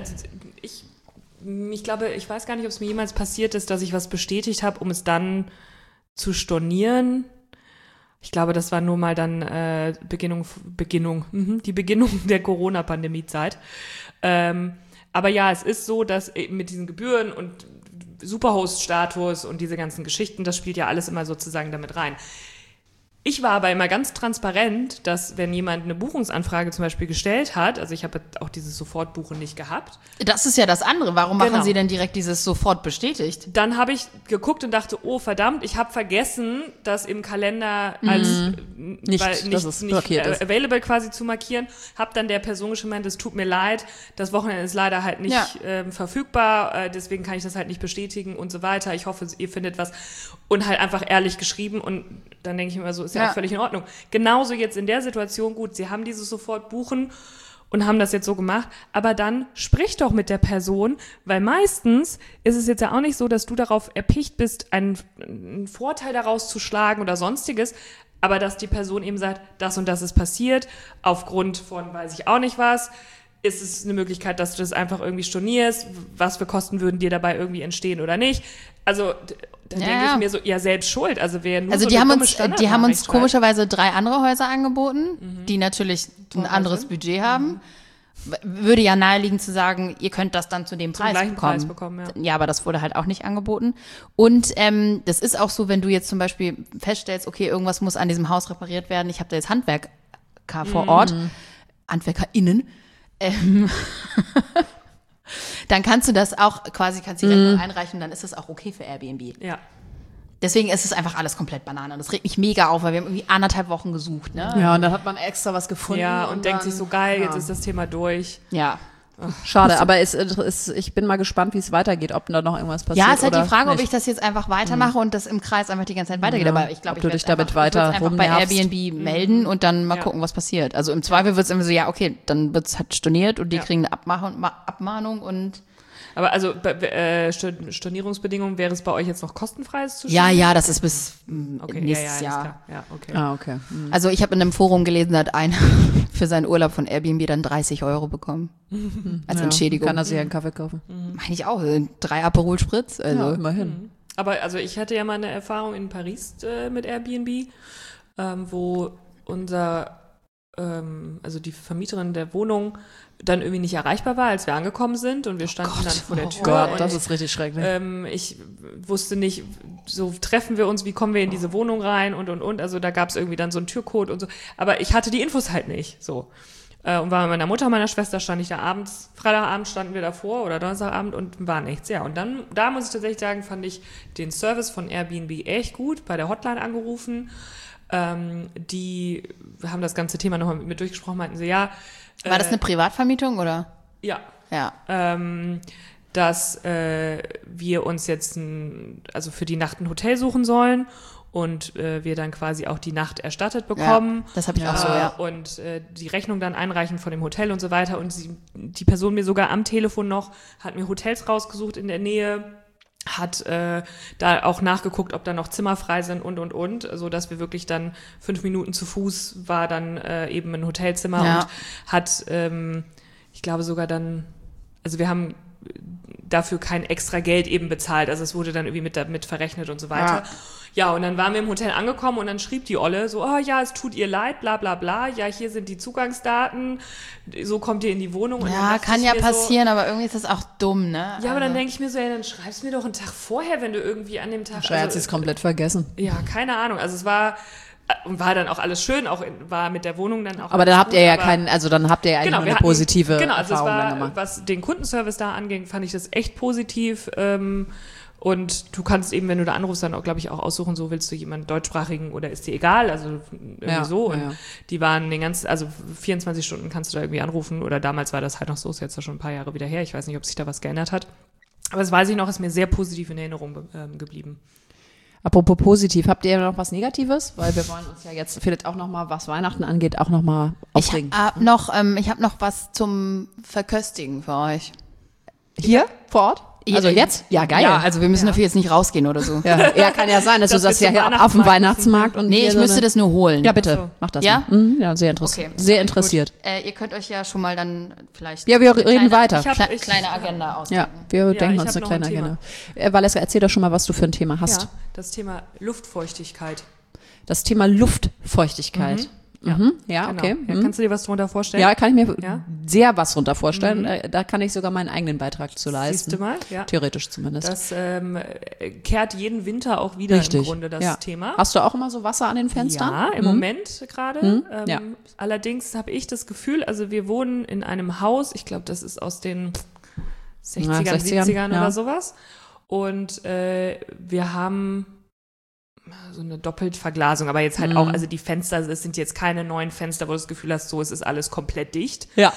ich glaube, ich weiß gar nicht, ob es mir jemals passiert ist, dass ich was bestätigt habe, um es dann zu stornieren. Ich glaube, das war nur mal dann die Beginnung der Corona-Pandemie-Zeit. Aber ja, es ist so, dass eben mit diesen Gebühren und Superhost-Status und diese ganzen Geschichten, das spielt ja alles immer sozusagen damit rein. Ich war aber immer ganz transparent, dass wenn jemand eine Buchungsanfrage zum Beispiel gestellt hat, also ich habe auch dieses Sofortbuchen nicht gehabt. Das ist ja das andere. Warum machen Sie denn direkt dieses sofort bestätigt? Dann habe ich geguckt und dachte, oh verdammt, ich habe vergessen, das im Kalender als nicht available quasi zu markieren. Habe dann der Person geschrieben, es tut mir leid, das Wochenende ist leider halt nicht verfügbar, deswegen kann ich das halt nicht bestätigen und so weiter. Ich hoffe, ihr findet was. Und halt einfach ehrlich geschrieben und dann denke ich mir immer so, ist ja auch völlig in Ordnung. Genauso jetzt in der Situation, gut, sie haben dieses sofort buchen und haben das jetzt so gemacht, aber dann sprich doch mit der Person, weil meistens ist es jetzt ja auch nicht so, dass du darauf erpicht bist, einen Vorteil daraus zu schlagen oder sonstiges, aber dass die Person eben sagt, das und das ist passiert, aufgrund von weiß ich auch nicht was, ist es eine Möglichkeit, dass du das einfach irgendwie stornierst, was für Kosten würden dir dabei irgendwie entstehen oder nicht. Also da denke ich mir so, ja, selbst schuld. Also wer nur also so die haben uns komischerweise 3 andere Häuser angeboten, die natürlich ein anderes Budget haben. Würde ja naheliegen zu sagen, ihr könnt das dann zu dem Preis bekommen. Ja, aber das wurde halt auch nicht angeboten. Und das ist auch so, wenn du jetzt zum Beispiel feststellst, okay, irgendwas muss an diesem Haus repariert werden, ich habe da jetzt Handwerker vor Ort, HandwerkerInnen, dann kannst du das auch kannst die Rechnung einreichen, dann ist das auch okay für Airbnb. Ja. Deswegen ist es einfach alles komplett Banane. Und das regt mich mega auf, weil wir haben irgendwie 1,5 Wochen gesucht. Ne? Ja, und dann hat man extra was gefunden. Ja, und denkt sich so, geil, jetzt ist das Thema durch. Ja. Schade, aber ich bin mal gespannt, wie es weitergeht, ob da noch irgendwas passiert. Ja, es ist halt oder die Frage, nicht. ob ich das jetzt einfach weitermache und das im Kreis einfach die ganze Zeit weitergeht. Aber ich glaube, ich werde einfach bei Airbnb melden und dann mal gucken, was passiert. Also im Zweifel wird es immer so, ja, okay, dann wird es halt storniert und die kriegen eine Abmahnung und aber also Stornierungsbedingungen, wäre es bei euch jetzt noch kostenfreies zu stornieren? Ja, das ist bis nächstes Jahr. Ja, okay. Ah, okay. Also ich habe in einem Forum gelesen, da hat einer für seinen Urlaub von Airbnb dann 30 € bekommen. Als Entschädigung. Kann er sich einen Kaffee kaufen. Meine ich auch. 3 Aperol Spritz. Also ja, immerhin. Aber also ich hatte ja mal eine Erfahrung in Paris mit Airbnb, wo also die Vermieterin der Wohnung dann irgendwie nicht erreichbar war, als wir angekommen sind und wir standen dann vor der Tür. Oh Gott, das ist richtig schrecklich. Ich wusste nicht, so treffen wir uns, wie kommen wir in diese Wohnung rein und. Also da gab es irgendwie dann so einen Türcode und so. Aber ich hatte die Infos halt nicht, so. Und war mit meiner Mutter, meiner Schwester, stand ich da abends, Freitagabend standen wir davor oder Donnerstagabend und war nichts. Ja, und dann, da muss ich tatsächlich sagen, fand ich den Service von Airbnb echt gut, bei der Hotline angerufen. Die haben das ganze Thema nochmal mit mir durchgesprochen, meinten sie, ja. War das eine Privatvermietung oder? Ja. Ja. Dass wir uns jetzt also für die Nacht ein Hotel suchen sollen und wir dann quasi auch die Nacht erstattet bekommen. Ja, das habe ich auch so, ja. Und die Rechnung dann einreichen von dem Hotel und so weiter. Und die Person mir sogar am Telefon noch, hat mir Hotels rausgesucht in der Nähe, hat da auch nachgeguckt, ob da noch Zimmer frei sind und, so dass wir wirklich dann 5 Minuten zu Fuß war dann eben ein Hotelzimmer und hat, ich glaube sogar dann, also wir haben dafür kein extra Geld eben bezahlt, also es wurde dann irgendwie mit verrechnet und so weiter. Ja, und dann waren wir im Hotel angekommen und dann schrieb die Olle so, oh ja, es tut ihr leid, bla bla bla, ja, hier sind die Zugangsdaten, so kommt ihr in die Wohnung. Und ja, kann ja passieren, aber irgendwie ist das auch dumm, ne? Ja, aber dann denke ich mir so, ja, dann schreib's mir doch einen Tag vorher, wenn du irgendwie an dem Tag... Hat sie es komplett vergessen. Ja, keine Ahnung, also es war dann auch alles schön, auch war mit der Wohnung dann auch. Aber dann habt ihr ja keinen, also dann habt ihr ja eigentlich eine positive also Erfahrung es war, gemacht. Was den Kundenservice da anging, fand ich das echt positiv. Und du kannst eben, wenn du da anrufst, dann auch, glaube ich, auch aussuchen, so willst du jemanden deutschsprachigen oder ist dir egal, also irgendwie so. Und die waren also 24 Stunden kannst du da irgendwie anrufen oder damals war das halt noch so, ist jetzt ja schon ein paar Jahre wieder her. Ich weiß nicht, ob sich da was geändert hat. Aber das weiß ich noch, ist mir sehr positiv in Erinnerung geblieben. Apropos positiv, habt ihr noch was Negatives? Weil wir wollen uns ja jetzt vielleicht auch noch mal, was Weihnachten angeht, auch noch mal aufregen. Ich hab noch was zum Verköstigen für euch. Hier vor Ort? Also jetzt? Ja, geil. Ja, also wir müssen dafür jetzt nicht rausgehen oder so. Ja, kann ja sein, dass du das ja hier auf dem Weihnachtsmarkt und nee, ich müsste das nur holen. Ja, bitte, so. mach das. Ja? Mal. Ja, sehr interessant. Okay. Sehr interessiert. Ihr könnt euch ja schon mal dann vielleicht... Ja, wir reden weiter. Kleine Agenda ausdenken. Ja, wir denken uns eine kleine Agenda. Valeska, erzähl doch schon mal, was du für ein Thema hast. Ja, das Thema Luftfeuchtigkeit. Das Thema Luftfeuchtigkeit. Ja, genau. Okay. Ja, kannst du dir was darunter vorstellen? Ja, kann ich mir sehr was drunter vorstellen. Da kann ich sogar meinen eigenen Beitrag zu leisten. Siehst du mal? Ja. Theoretisch zumindest. Das kehrt jeden Winter auch wieder im Grunde das Thema. Hast du auch immer so Wasser an den Fenstern? Ja, im Moment gerade. Ja. Allerdings habe ich das Gefühl, also wir wohnen in einem Haus, ich glaube, das ist aus den 60ern, 70ern oder sowas. Und wir haben so eine Doppelverglasung, aber jetzt halt auch, also die Fenster, es sind jetzt keine neuen Fenster, wo du das Gefühl hast, so, es ist alles komplett dicht. Ja.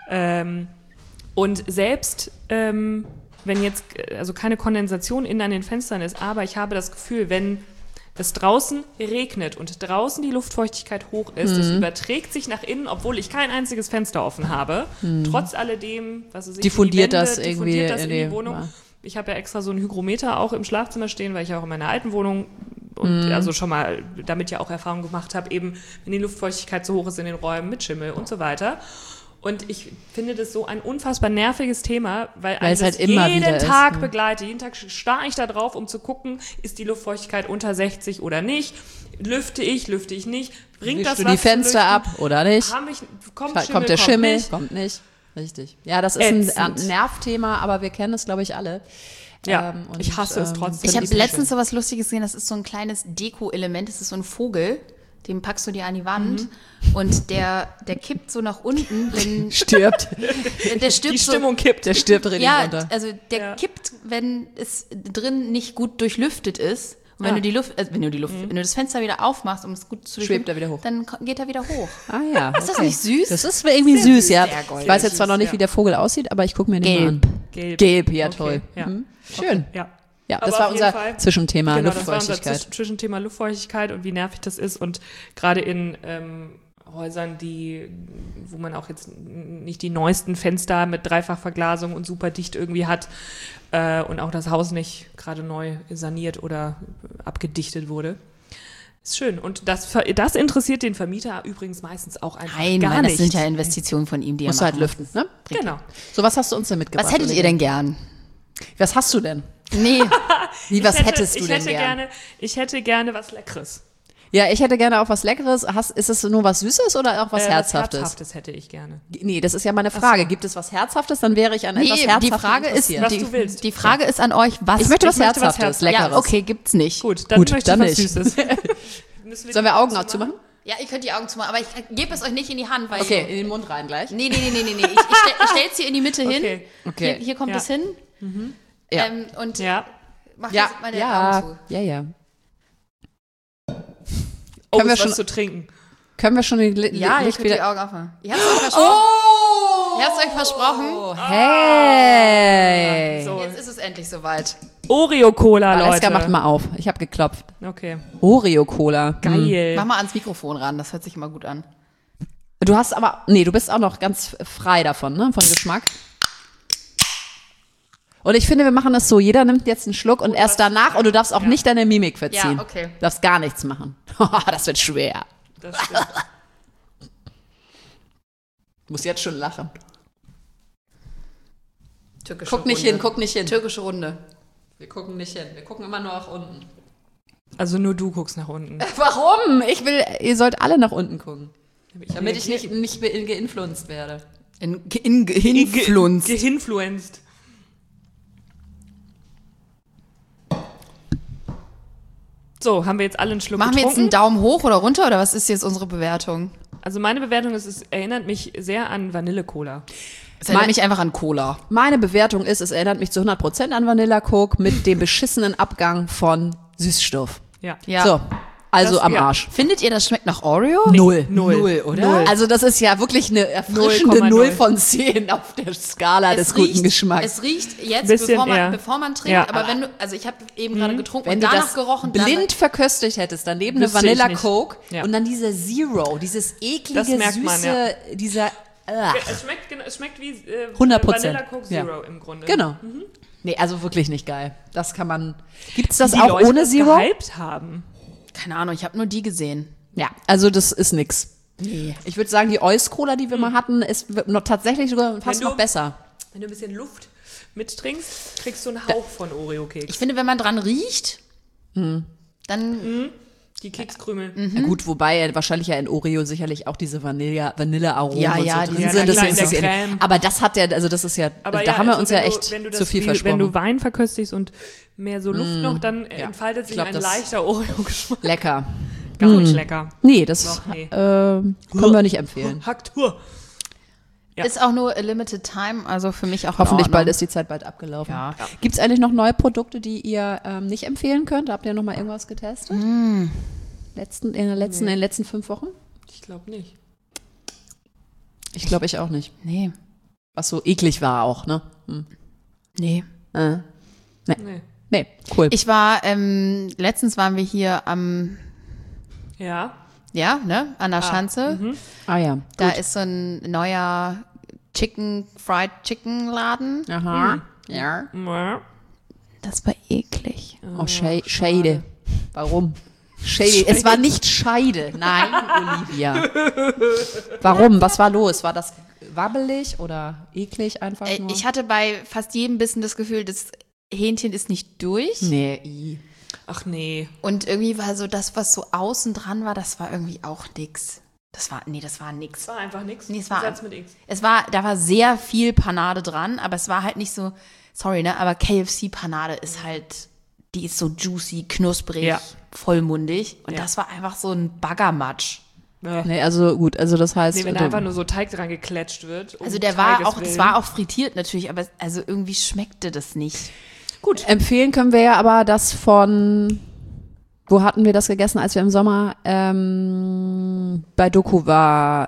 Und selbst, wenn jetzt, also keine Kondensation innen an den Fenstern ist, aber ich habe das Gefühl, wenn es draußen regnet und draußen die Luftfeuchtigkeit hoch ist, es überträgt sich nach innen, obwohl ich kein einziges Fenster offen habe. Trotz alledem, was weiß ich, diffundiert das irgendwie in die Wohnung. Ja. Ich habe ja extra so einen Hygrometer auch im Schlafzimmer stehen, weil ich ja auch in meiner alten Wohnung und also schon mal damit ja auch Erfahrung gemacht habe, eben wenn die Luftfeuchtigkeit so hoch ist in den Räumen mit Schimmel und so weiter. Und ich finde das so ein unfassbar nerviges Thema, weil es halt das immer jeden wieder Tag ist, begleitet. Jeden Tag starre ich da drauf, um zu gucken, ist die Luftfeuchtigkeit unter 60 oder nicht? Lüfte ich nicht? Bringt das was? Wischst du die Fenster ab oder nicht? Kommt der Schimmel? Nicht. Kommt nicht. Richtig. Ja, das ist ein Nervthema, aber wir kennen es, glaube ich, alle. Ja, ich hasse es trotzdem. Ich habe letztens so was Lustiges gesehen, das ist so ein kleines Deko-Element, das ist so ein Vogel, den packst du dir an die Wand und der kippt so nach unten, wenn... Stirbt. Der stirbt die Stimmung kippt. Der stirbt richtig runter. Ja, also der kippt, wenn es drin nicht gut durchlüftet ist. Und wenn du das Fenster wieder aufmachst, um es gut zu schwebt er wieder hoch. Dann geht er wieder hoch. Ah ja. Ist das nicht süß? Das ist irgendwie süß, ja. Sehr Ich weiß jetzt zwar noch nicht, wie der Vogel aussieht, aber ich gucke mir den mal an. Gelb, ja, okay. toll. Ja. Schön. Okay. Ja. Ja, das war unser Zwischenthema, genau, Luftfeuchtigkeit. Das war unser Zwischenthema Luftfeuchtigkeit und wie nervig das ist. Und gerade in Häusern, wo man auch jetzt nicht die neuesten Fenster mit Dreifachverglasung und super dicht irgendwie hat und auch das Haus nicht gerade neu saniert oder abgedichtet wurde. Ist schön. Und das interessiert den Vermieter übrigens meistens auch einfach gar nicht. Das sind ja Investitionen von ihm, die er musst du halt lüften, ne? Genau. So, was hast du uns denn mitgebracht? Was hättet ihr denn gern? Was hast du denn? Nee. Hättest du denn gern? Ich hätte gerne was Leckeres. Ja, ich hätte gerne auch was Leckeres. Ist es nur was Süßes oder auch was Herzhaftes? Was Herzhaftes hätte ich gerne. Nee, das ist ja meine Frage. Gibt es was Herzhaftes? Dann wäre ich an etwas Herzhaftes die Frage ist, was du willst. Die Frage ist an euch, was... Ich möchte was Herzhaftes, Leckeres. Ja, okay, gibt's nicht. Gut, dann möchte ich was nicht. Süßes. Sollen wir Augen aufzumachen? Ja, ihr könnt die Augen zumachen, aber ich gebe es euch nicht in die Hand, weil Okay, in den Mund rein gleich. Nee. Ich stelle es hier in die Mitte hin. Okay. Hier kommt es hin. Ja. Und Ja. mach Ja, jetzt meine Augen zu. ja. Oh, Können wir ist was schon- zu trinken. Können wir schon den Ja, ihr Licht könnt die wieder... Augen aufmachen. Ich hab's euch versprochen. Ich hab's euch versprochen. Oh, hey! So. Jetzt ist es endlich soweit. Oreo-Cola, Valeska, mach Leute. mal auf. Ich habe geklopft. Okay. Oreo-Cola. Geil. Mach mal ans Mikrofon ran, das hört sich immer gut an. Du hast aber... Nee, du bist auch noch ganz frei davon, ne? Von Geschmack. Und ich finde, wir machen das so. Jeder nimmt jetzt einen Schluck und erst danach... Und du darfst auch nicht deine Mimik verziehen. Ja, okay. Du darfst gar nichts machen. Das wird schwer. Das stimmt. Ich muss jetzt schon lachen. Türkische Guck nicht hin, guck nicht hin. Türkische Runde. Wir gucken nicht hin. Wir gucken immer nur nach unten. Also nur du guckst nach unten. Warum? Ihr sollt alle nach unten gucken. Damit ich nicht geinfluenced werde. Geinfluenced. Gehinfluenced. So, haben wir jetzt alle einen Schluck Machen wir jetzt einen getrunken? Daumen hoch oder runter oder was ist jetzt unsere Bewertung? Also meine Bewertung ist, es erinnert mich sehr an Vanille-Cola. Es erinnert mich einfach an Cola. Meine Bewertung ist, es erinnert mich zu 100% an Vanilla Coke mit dem beschissenen Abgang von Süßstoff. Ja. Ja. So, also Das- am ja. Arsch. Findet ihr, das schmeckt nach Oreo? Null, oder? Null. Also das ist ja wirklich eine erfrischende 0,0. 0 von 10 auf der Skala des guten Geschmacks. Es riecht jetzt, Bisschen, bevor man trinkt, Ja. aber wenn du, also ich habe eben gerade getrunken Wenn und du danach das gerochen, blind verköstigt hättest, daneben eine Wüsste ich Vanilla nicht. Coke Ja. und dann dieser Zero, dieses eklige, Das merkt süße, man, ja. dieser... Es schmeckt wie 100%. Vanilla Coke Ja. Zero im Grunde. Genau. Nee, also wirklich nicht geil. Das kann man... Gibt's das Die auch Leute ohne das Zero? gehypt haben. keine Ahnung, ich habe nur die gesehen. Ja, also das ist nix. Nee. Ich würde sagen, die Eus Cola, die wir mal hatten, ist noch tatsächlich sogar fast Wenn du- noch besser. Wenn du ein bisschen Luft mittrinkst, kriegst du einen Hauch von Oreo-Keks. Ich finde, wenn man dran riecht, dann Die Kekskrümel. Ja, gut, wobei wahrscheinlich ja in Oreo sicherlich auch diese Vanillearomen Ja, und ja, so die drin sind sind. ja Deswegen klar ist in es der ja, Creme. aber das hat ja, also das ist ja, Aber da haben wir also uns ja wenn du- echt wenn du zu das viel wie, versprochen. Wenn du Wein verköstigst und mehr so Luft noch, dann entfaltet sich Ich glaub, ein das- leichter Oreo-Geschmack. Lecker. Gar nicht lecker. Nee, das Doch, nee. können wir nicht empfehlen. Haktur. Ja. ist auch nur a limited time, also für mich auch in Hoffentlich Ordnung. bald ist die Zeit bald abgelaufen. Ja. Gibt es eigentlich noch neue Produkte, die ihr nicht empfehlen könnt? Habt ihr noch mal irgendwas getestet? In den letzten 5 Wochen? Ich glaube nicht. Ich glaube, ich auch nicht. Nee, Was so eklig war auch, ne? nee. Nee. Nee, cool. Ich war, letztens waren wir hier am, Ja. ja, ne, an der Schanze. ja. Da ist so ein neuer Fried Chicken Laden. Aha. Ja. Ja. Das war eklig. Oh, Scheide. Warum? Shady. Es war nicht Scheide. Nein, Olivia. Warum? Was war los? War das wabbelig oder eklig einfach nur? Ich hatte bei fast jedem Bissen das Gefühl, das Hähnchen ist nicht durch. Nee. Ach nee. Und irgendwie war so das, was so außen dran war, das war irgendwie auch nix. Das war nix. Es war einfach nichts. Nee, es war- Satz mit X. Da war sehr viel Panade dran, aber es war halt nicht so, sorry, ne, aber KFC-Panade ist halt, die ist so juicy, knusprig, Ja. vollmundig. Und Ja. das war einfach so ein Baggermatsch. Nee, also gut, also das heißt. Nee, wenn da einfach nur so Teig dran geklatscht wird. um Also der war Teiges auch, es willen. war auch frittiert natürlich, aber also irgendwie schmeckte das nicht. Gut. Empfehlen können wir ja aber das von. Wo hatten wir das gegessen, als wir im Sommer bei Doku war?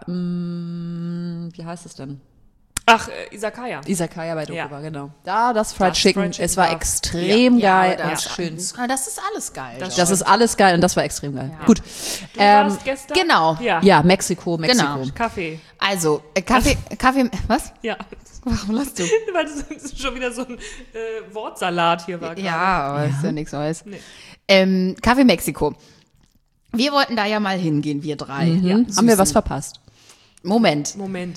Wie heißt es denn? Ach, Izakaya. Izakaya bei Doku Ja. war, genau. Da das Fried Das Chicken, Fried Chicken es war war- extrem Ja, geil. aber Das ist schön. Aber das ist alles geil. Das ist alles geil und das war extrem geil. Gut. Du warst gestern? genau. Ja. Ja, Mexiko. Genau. Kaffee. Also, Kaffee, was? Ja. Warum lachst du? Weil das schon wieder so ein Wortsalat hier war. gerade. Ja, aber ist ja nichts Neues. Nee. Kaffee Mexiko. Wir wollten da ja mal hingehen, wir drei. Ja, Haben wir was verpasst? Moment.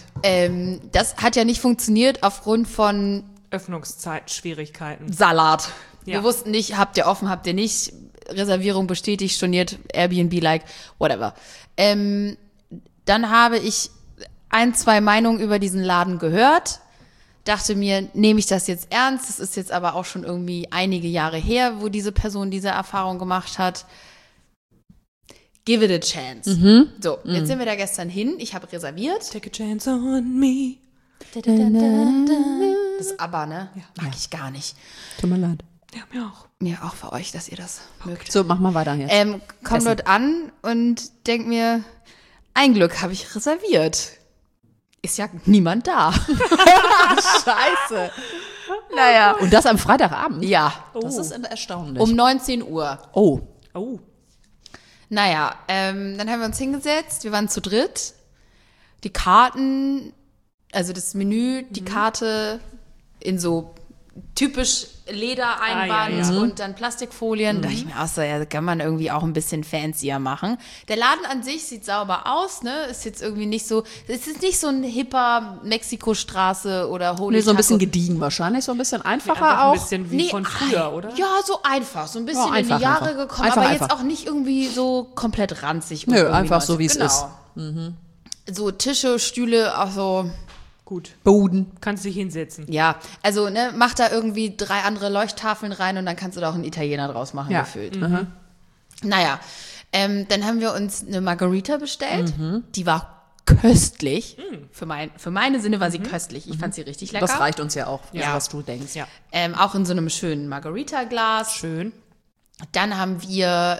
Das hat ja nicht funktioniert aufgrund von Öffnungszeitschwierigkeiten. Salat. Ja. Wir wussten nicht, habt ihr offen, habt ihr nicht. Reservierung bestätigt, storniert, Airbnb-like, whatever. Dann habe ich 1-2 Meinungen über diesen Laden gehört. Dachte mir, nehme ich das jetzt ernst? Das ist jetzt aber auch schon irgendwie einige Jahre her, wo diese Person diese Erfahrung gemacht hat. give it a chance. So, jetzt sind wir da gestern hin. Ich habe reserviert. Take a chance on me. Das ist ABBA, ne? Mag ich gar nicht. Tut mir leid. Ja, mir auch. Mir auch für euch, dass ihr das mögt. So, mach mal weiter jetzt. Komm Essen. dort an und denk mir, ein Glück habe ich reserviert. Ist ja niemand da. Scheiße. Naja. Und das am Freitagabend? Ja, Das ist erstaunlich. um 19 Uhr. Oh. Oh. Naja, dann haben wir uns hingesetzt. Wir waren zu dritt. Die Karten, also das Menü, die Karte in so typisch Ledereinband ja. und dann Plastikfolien. Da dachte ich mir auch so, ja, kann man irgendwie auch ein bisschen fancier machen. Der Laden an sich sieht sauber aus, ne? Ist jetzt irgendwie nicht so, es ist nicht so ein hipper Mexikostraße oder Holy Nee, so ein bisschen Taco. gediegen wahrscheinlich, so ein bisschen einfacher Einfach ein auch. bisschen wie von früher, oder? Ja, so einfach, so ein bisschen Ja, in die einfach, Jahre einfach. gekommen, Einfach, aber jetzt einfach. auch nicht irgendwie so komplett ranzig. Nö, und irgendwie einfach neu. so, wie es ist. So Tische, Stühle, auch so. Gut. Boden. Kannst dich hinsetzen. Ja, also ne, mach da irgendwie 3 andere Leuchttafeln rein und dann kannst du da auch einen Italiener draus machen, Ja. gefühlt. Naja, dann haben wir uns eine Margarita bestellt. Die war köstlich. Für meine Sinne war sie köstlich. Ich fand sie richtig lecker. Das reicht uns ja auch, Ja. was du denkst. Ja. Auch in so einem schönen Margarita-Glas. Schön. Dann haben wir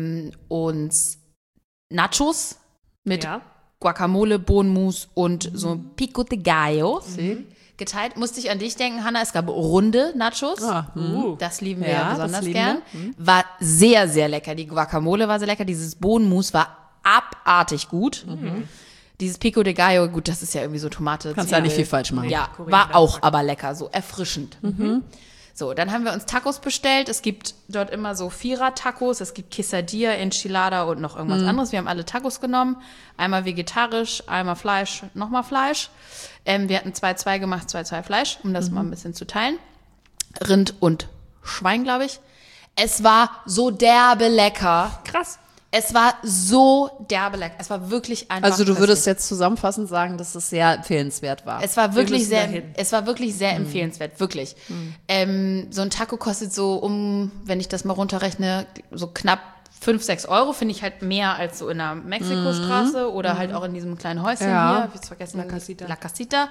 uns Nachos mit Ja. Guacamole, Bohnenmus und so Pico de Gallo geteilt. Musste ich an dich denken, Hannah. Es gab runde Nachos. Das lieben wir ja Ja, das besonders lieben gern. War sehr, sehr lecker. Die Guacamole war sehr lecker. Dieses Bohnenmus war abartig gut. Dieses Pico de Gallo, gut, das ist ja irgendwie so Tomate. Kannst ja nicht viel falsch machen. Ja, Koriander, war auch aber lecker, so erfrischend. So, dann haben wir uns Tacos bestellt. Es gibt dort immer so 4er-Tacos. Es gibt Quesadilla, Enchilada und noch irgendwas anderes. Wir haben alle Tacos genommen. Einmal vegetarisch, einmal Fleisch, nochmal Fleisch. Wir hatten 2-2 gemacht, 2-2 Fleisch, um das mal ein bisschen zu teilen. Rind und Schwein, glaube ich. Es war so derbe lecker. Krass. Es war so derbe lecker. Es war wirklich einfach Also du würdest köstlich. jetzt zusammenfassend sagen, dass es sehr empfehlenswert war. Es war wirklich müssen sehr, dahin. es war wirklich sehr empfehlenswert, wirklich. So ein Taco kostet so wenn ich das mal runterrechne, so knapp 5-6 Euro, finde ich halt mehr als so in der Mexikostraße oder halt auch in diesem kleinen Häuschen Ja. hier, hab ich jetzt vergessen, La Casita. La Casita.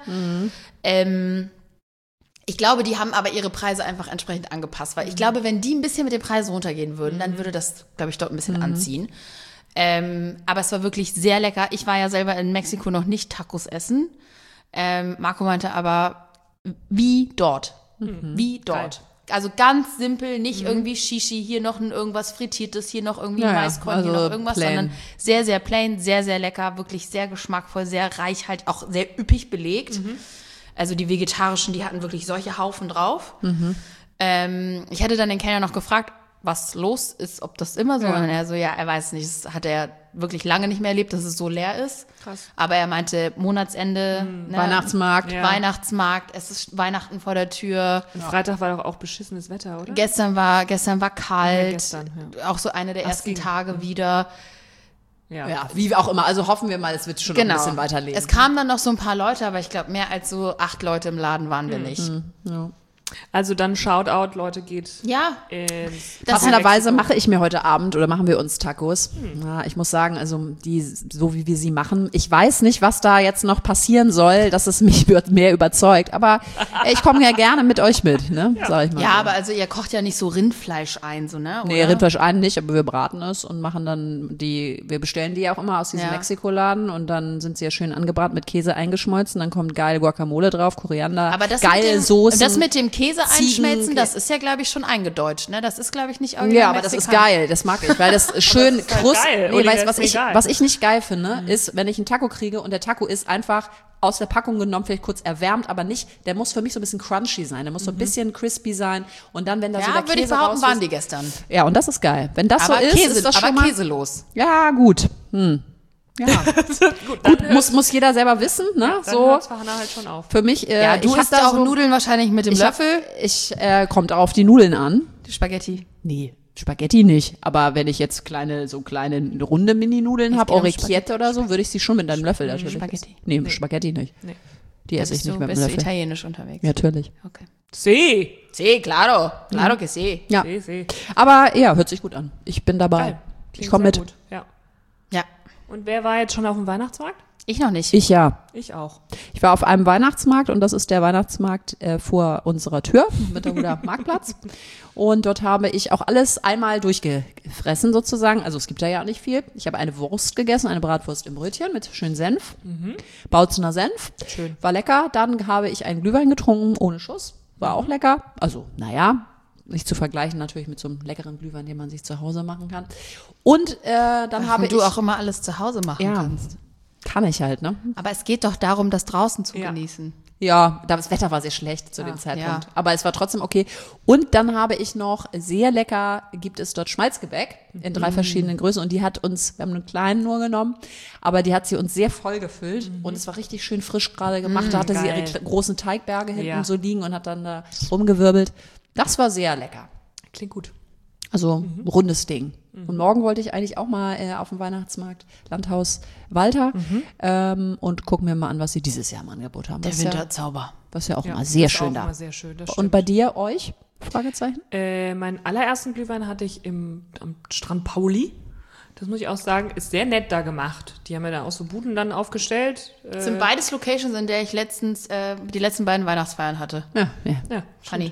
Ich glaube, die haben aber ihre Preise einfach entsprechend angepasst, weil ich glaube, wenn die ein bisschen mit den Preisen runtergehen würden, dann würde das, glaube ich, dort ein bisschen anziehen. Aber es war wirklich sehr lecker. Ich war ja selber in Mexiko noch nicht Tacos essen. Marco meinte aber, wie dort. Wie dort. Also ganz simpel, nicht irgendwie Shishi, hier noch irgendwas Frittiertes, hier noch irgendwie Ja, ja, Maiskorn, hier also noch irgendwas, plain. sondern sehr, sehr plain, sehr, sehr lecker, wirklich sehr geschmackvoll, sehr reich, halt auch sehr üppig belegt. Also die vegetarischen, die hatten wirklich solche Haufen drauf. Ich hatte dann den Kellner noch gefragt, was los ist, ob das immer so. Ja. Und er so, ja, er weiß nicht, das hat er wirklich lange nicht mehr erlebt, dass es so leer ist. Krass. Aber er meinte, Monatsende, ne, Weihnachtsmarkt. Ja. Weihnachtsmarkt, es ist Weihnachten vor der Tür. Und Freitag war doch auch beschissenes Wetter, oder? Gestern war kalt, Ja, gestern, auch so eine der ersten ging. Tage wieder. Ja, wie auch immer. Also hoffen wir mal, es wird schon noch ein bisschen weiterleben. Es kamen dann noch so ein paar Leute, aber ich glaube, mehr als so 8 Leute im Laden waren wir nicht. Also dann Shoutout, Leute, geht Ja, ins Passenderweise mache ich mir heute Abend oder machen wir uns Tacos. Ja, ich muss sagen, also die, so wie wir sie machen, ich weiß nicht, was da jetzt noch passieren soll, dass es mich mehr überzeugt, aber ich komme ja gerne mit euch mit, ne? Sag ich mal. ja, so. aber also ihr kocht ja nicht so Rindfleisch ein, so, ne? Nee, oder? Rindfleisch ein nicht, aber wir braten es und machen dann wir bestellen die ja auch immer aus diesem Ja. Mexikoladen und dann sind sie ja schön angebraten mit Käse eingeschmolzen, dann kommt geil Guacamole drauf, Koriander, Aber das geile mit dem, Soßen. Das mit dem Käse einschmelzen, Ziegen- das ist ja, glaube ich, schon eingedeutscht, ne? Das ist, glaube ich, nicht original Ja, aber das ist mexikanisch. geil, das mag ich, weil das schön ist halt krust. geil, Nee, Uli, weißt, das ist mir egal. was ich nicht geil finde, ist, wenn ich einen Taco kriege und der Taco ist einfach aus der Packung genommen, vielleicht kurz erwärmt, aber nicht, der muss für mich so ein bisschen crunchy sein, der muss so ein bisschen crispy sein und dann, wenn da so der Ja, Käse würde ich behaupten, rausfließt- waren die gestern. Ja, und das ist geil. Wenn das Aber so ist, Käse, ist das aber schon mal, käselos. ja, gut. Ja. Gut, muss jeder selber wissen, ne? Dann So. hört's für Hannah halt schon auf. Für mich, Ja, du ich hab isst da auch so, Nudeln wahrscheinlich mit dem Löffel. kommt auch auf die Nudeln an. Spaghetti. Nee, Spaghetti nicht. Aber wenn ich jetzt so kleine runde Mini-Nudeln habe, geht um Orecchiette oder so, würde ich sie schon mit einem Löffel natürlich. Spaghetti. Nee, Spaghetti nicht. Nee. Die esse ich Bist nicht du, mit einem bist du Löffel. italienisch unterwegs? Natürlich. Okay. See. Sí, claro. Claro que sí. Ja. See. Aber ja, hört sich gut an. Ich bin dabei. Geil. Ich Klingt komme sehr mit. gut. Ja. Ja, Und wer war jetzt schon auf dem Weihnachtsmarkt? ich noch nicht. Ich ja. Ich auch. Ich war auf einem Weihnachtsmarkt und das ist der Weihnachtsmarkt vor unserer Tür, Mitterhuder Marktplatz. Und dort habe ich auch alles einmal durchgefressen sozusagen. Also es gibt da ja nicht viel. Ich habe eine Wurst gegessen, eine Bratwurst im Brötchen mit schön Senf, Bautzener Senf. Schön. War lecker. Dann habe ich einen Glühwein getrunken ohne Schuss. War auch lecker. Also naja, nicht zu vergleichen natürlich mit so einem leckeren Glühwein, den man sich zu Hause machen kann. Und dann habe Und du ich... auch immer alles zu Hause machen Ja, kannst. kann ich halt, ne? Aber es geht doch darum, das draußen zu Ja. genießen. Ja, das Wetter war sehr schlecht zu dem Zeitpunkt. ja. Aber es war trotzdem okay. Und dann habe ich noch sehr lecker, gibt es dort Schmalzgebäck in 3 verschiedenen Größen. Und die hat uns, wir haben einen kleinen nur genommen, aber die hat sie uns sehr voll gefüllt. Und es war richtig schön frisch gerade gemacht. Da hatte sie ihre geil. großen Teigberge hinten Ja. so liegen und hat dann da rumgewirbelt. Das war sehr lecker. Klingt gut. Also rundes Ding. Und morgen wollte ich eigentlich auch mal auf dem Weihnachtsmarkt Landhaus Walter und gucken wir mal an, was sie dieses Jahr im Angebot haben. Der Was ja, Winterzauber. was ja auch Ja, mal sehr das ist schön auch da. Mal sehr schön, das Und stimmt. bei dir, euch? Fragezeichen? Meinen allerersten Glühwein hatte ich am Strand Pauli. Das muss ich auch sagen, ist sehr nett da gemacht. Die haben ja da auch so Buden dann aufgestellt. Das sind beides Locations, in der ich letztens die letzten beiden Weihnachtsfeiern hatte. Ja, ja. Ja, Funny.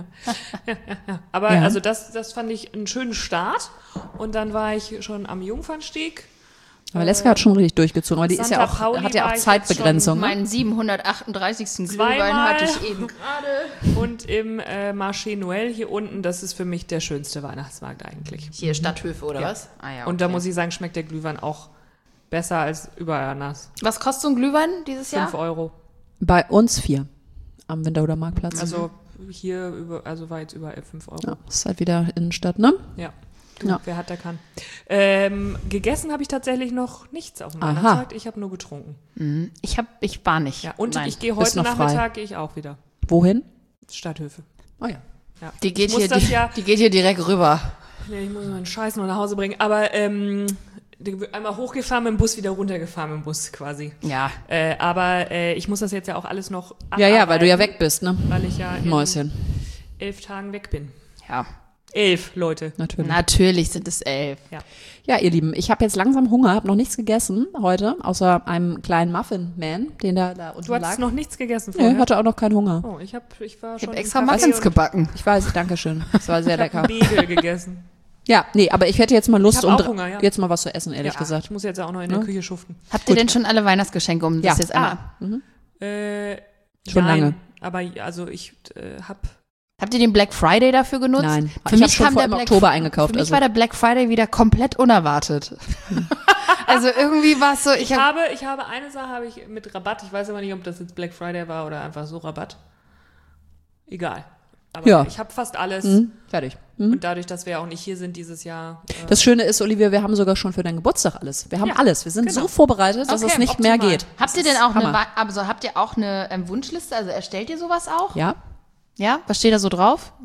ja. Aber Ja. also das fand ich einen schönen Start. Und dann war ich schon am Jungfernstieg. Aber Leska hat schon richtig durchgezogen, aber die ist ja Santa auch, Pauli hat ja war auch ich Zeitbegrenzung. Ne? Meinen 738. Zweimal. Glühwein hatte ich eben gerade. Und im Marché Noël hier unten, das ist für mich der schönste Weihnachtsmarkt eigentlich. Hier, Stadthöfe oder Ja. was? Ah, ja, Und da okay. muss ich sagen, schmeckt der Glühwein auch besser als überall anders. Was kostet so ein Glühwein dieses 5 Jahr? Euro. Bei uns 4 am Winterhuder Marktplatz. Also hier war jetzt überall 5 Euro. ja, ist halt wieder Innenstadt, ne? Ja. Ja. Wer hat, der kann. Gegessen habe ich tatsächlich noch nichts auf dem Aha. Weihnachtsmarkt. Ich habe nur getrunken. Ich war nicht. Ja, und Nein. ich gehe Bist heute noch frei. Nachmittag gehe ich auch wieder. Wohin? Stadthöfe. Oh ja. Ja. Die geht, ich muss hier, das ja, die geht hier direkt rüber. nee, ich muss meinen Scheiß noch nach Hause bringen. Aber einmal hochgefahren mit dem Bus, wieder runtergefahren mit dem Bus quasi. Ja. Aber ich muss das jetzt ja auch alles noch Ja, weil du ja abarbeiten, weg bist, ne? Weil ich ja in Mäuschen. 11 Tagen weg bin. Ja. 11 Leute. Natürlich. Natürlich sind es 11. Ja, ihr Lieben, ich habe jetzt langsam Hunger, habe noch nichts gegessen heute, außer einem kleinen Muffin-Man, den da unten Du lag. hattest noch nichts gegessen Nee, vorher? hatte auch noch keinen Hunger. Oh, ich war Ich schon habe im extra Café Muffins und gebacken. Ich weiß, danke schön. Es war sehr lecker. Bagel gegessen. Ja, nee, aber ich hätte jetzt mal Lust, Ich hab auch Hunger, ja. jetzt mal was zu essen, ehrlich Ja, gesagt. Ich muss jetzt ja auch noch in der Ne? Küche schuften. Habt ihr denn schon alle Weihnachtsgeschenke, um das Ja. jetzt einmal... Schon nein, lange. Aber also ich habe Habt ihr den Black Friday dafür genutzt? Nein, Für ich mich habe schon kam vor der im Black Oktober eingekauft. Für mich Also war der Black Friday wieder komplett unerwartet. Also irgendwie war es so, ich habe eine Sache habe ich mit Rabatt. Ich weiß aber nicht, ob das jetzt Black Friday war oder einfach so Rabatt. Egal. Aber Ja. ich habe fast alles. fertig. Und dadurch, dass wir auch nicht hier sind dieses Jahr. Das Schöne ist, Olivia, wir haben sogar schon für deinen Geburtstag alles. Wir haben Ja, alles. Wir sind genau. so vorbereitet, dass Okay, es nicht optimal. mehr geht. Habt ihr denn auch Hammer. habt ihr auch eine Wunschliste? Also erstellt ihr sowas auch? Ja, Ja? Was steht da so drauf?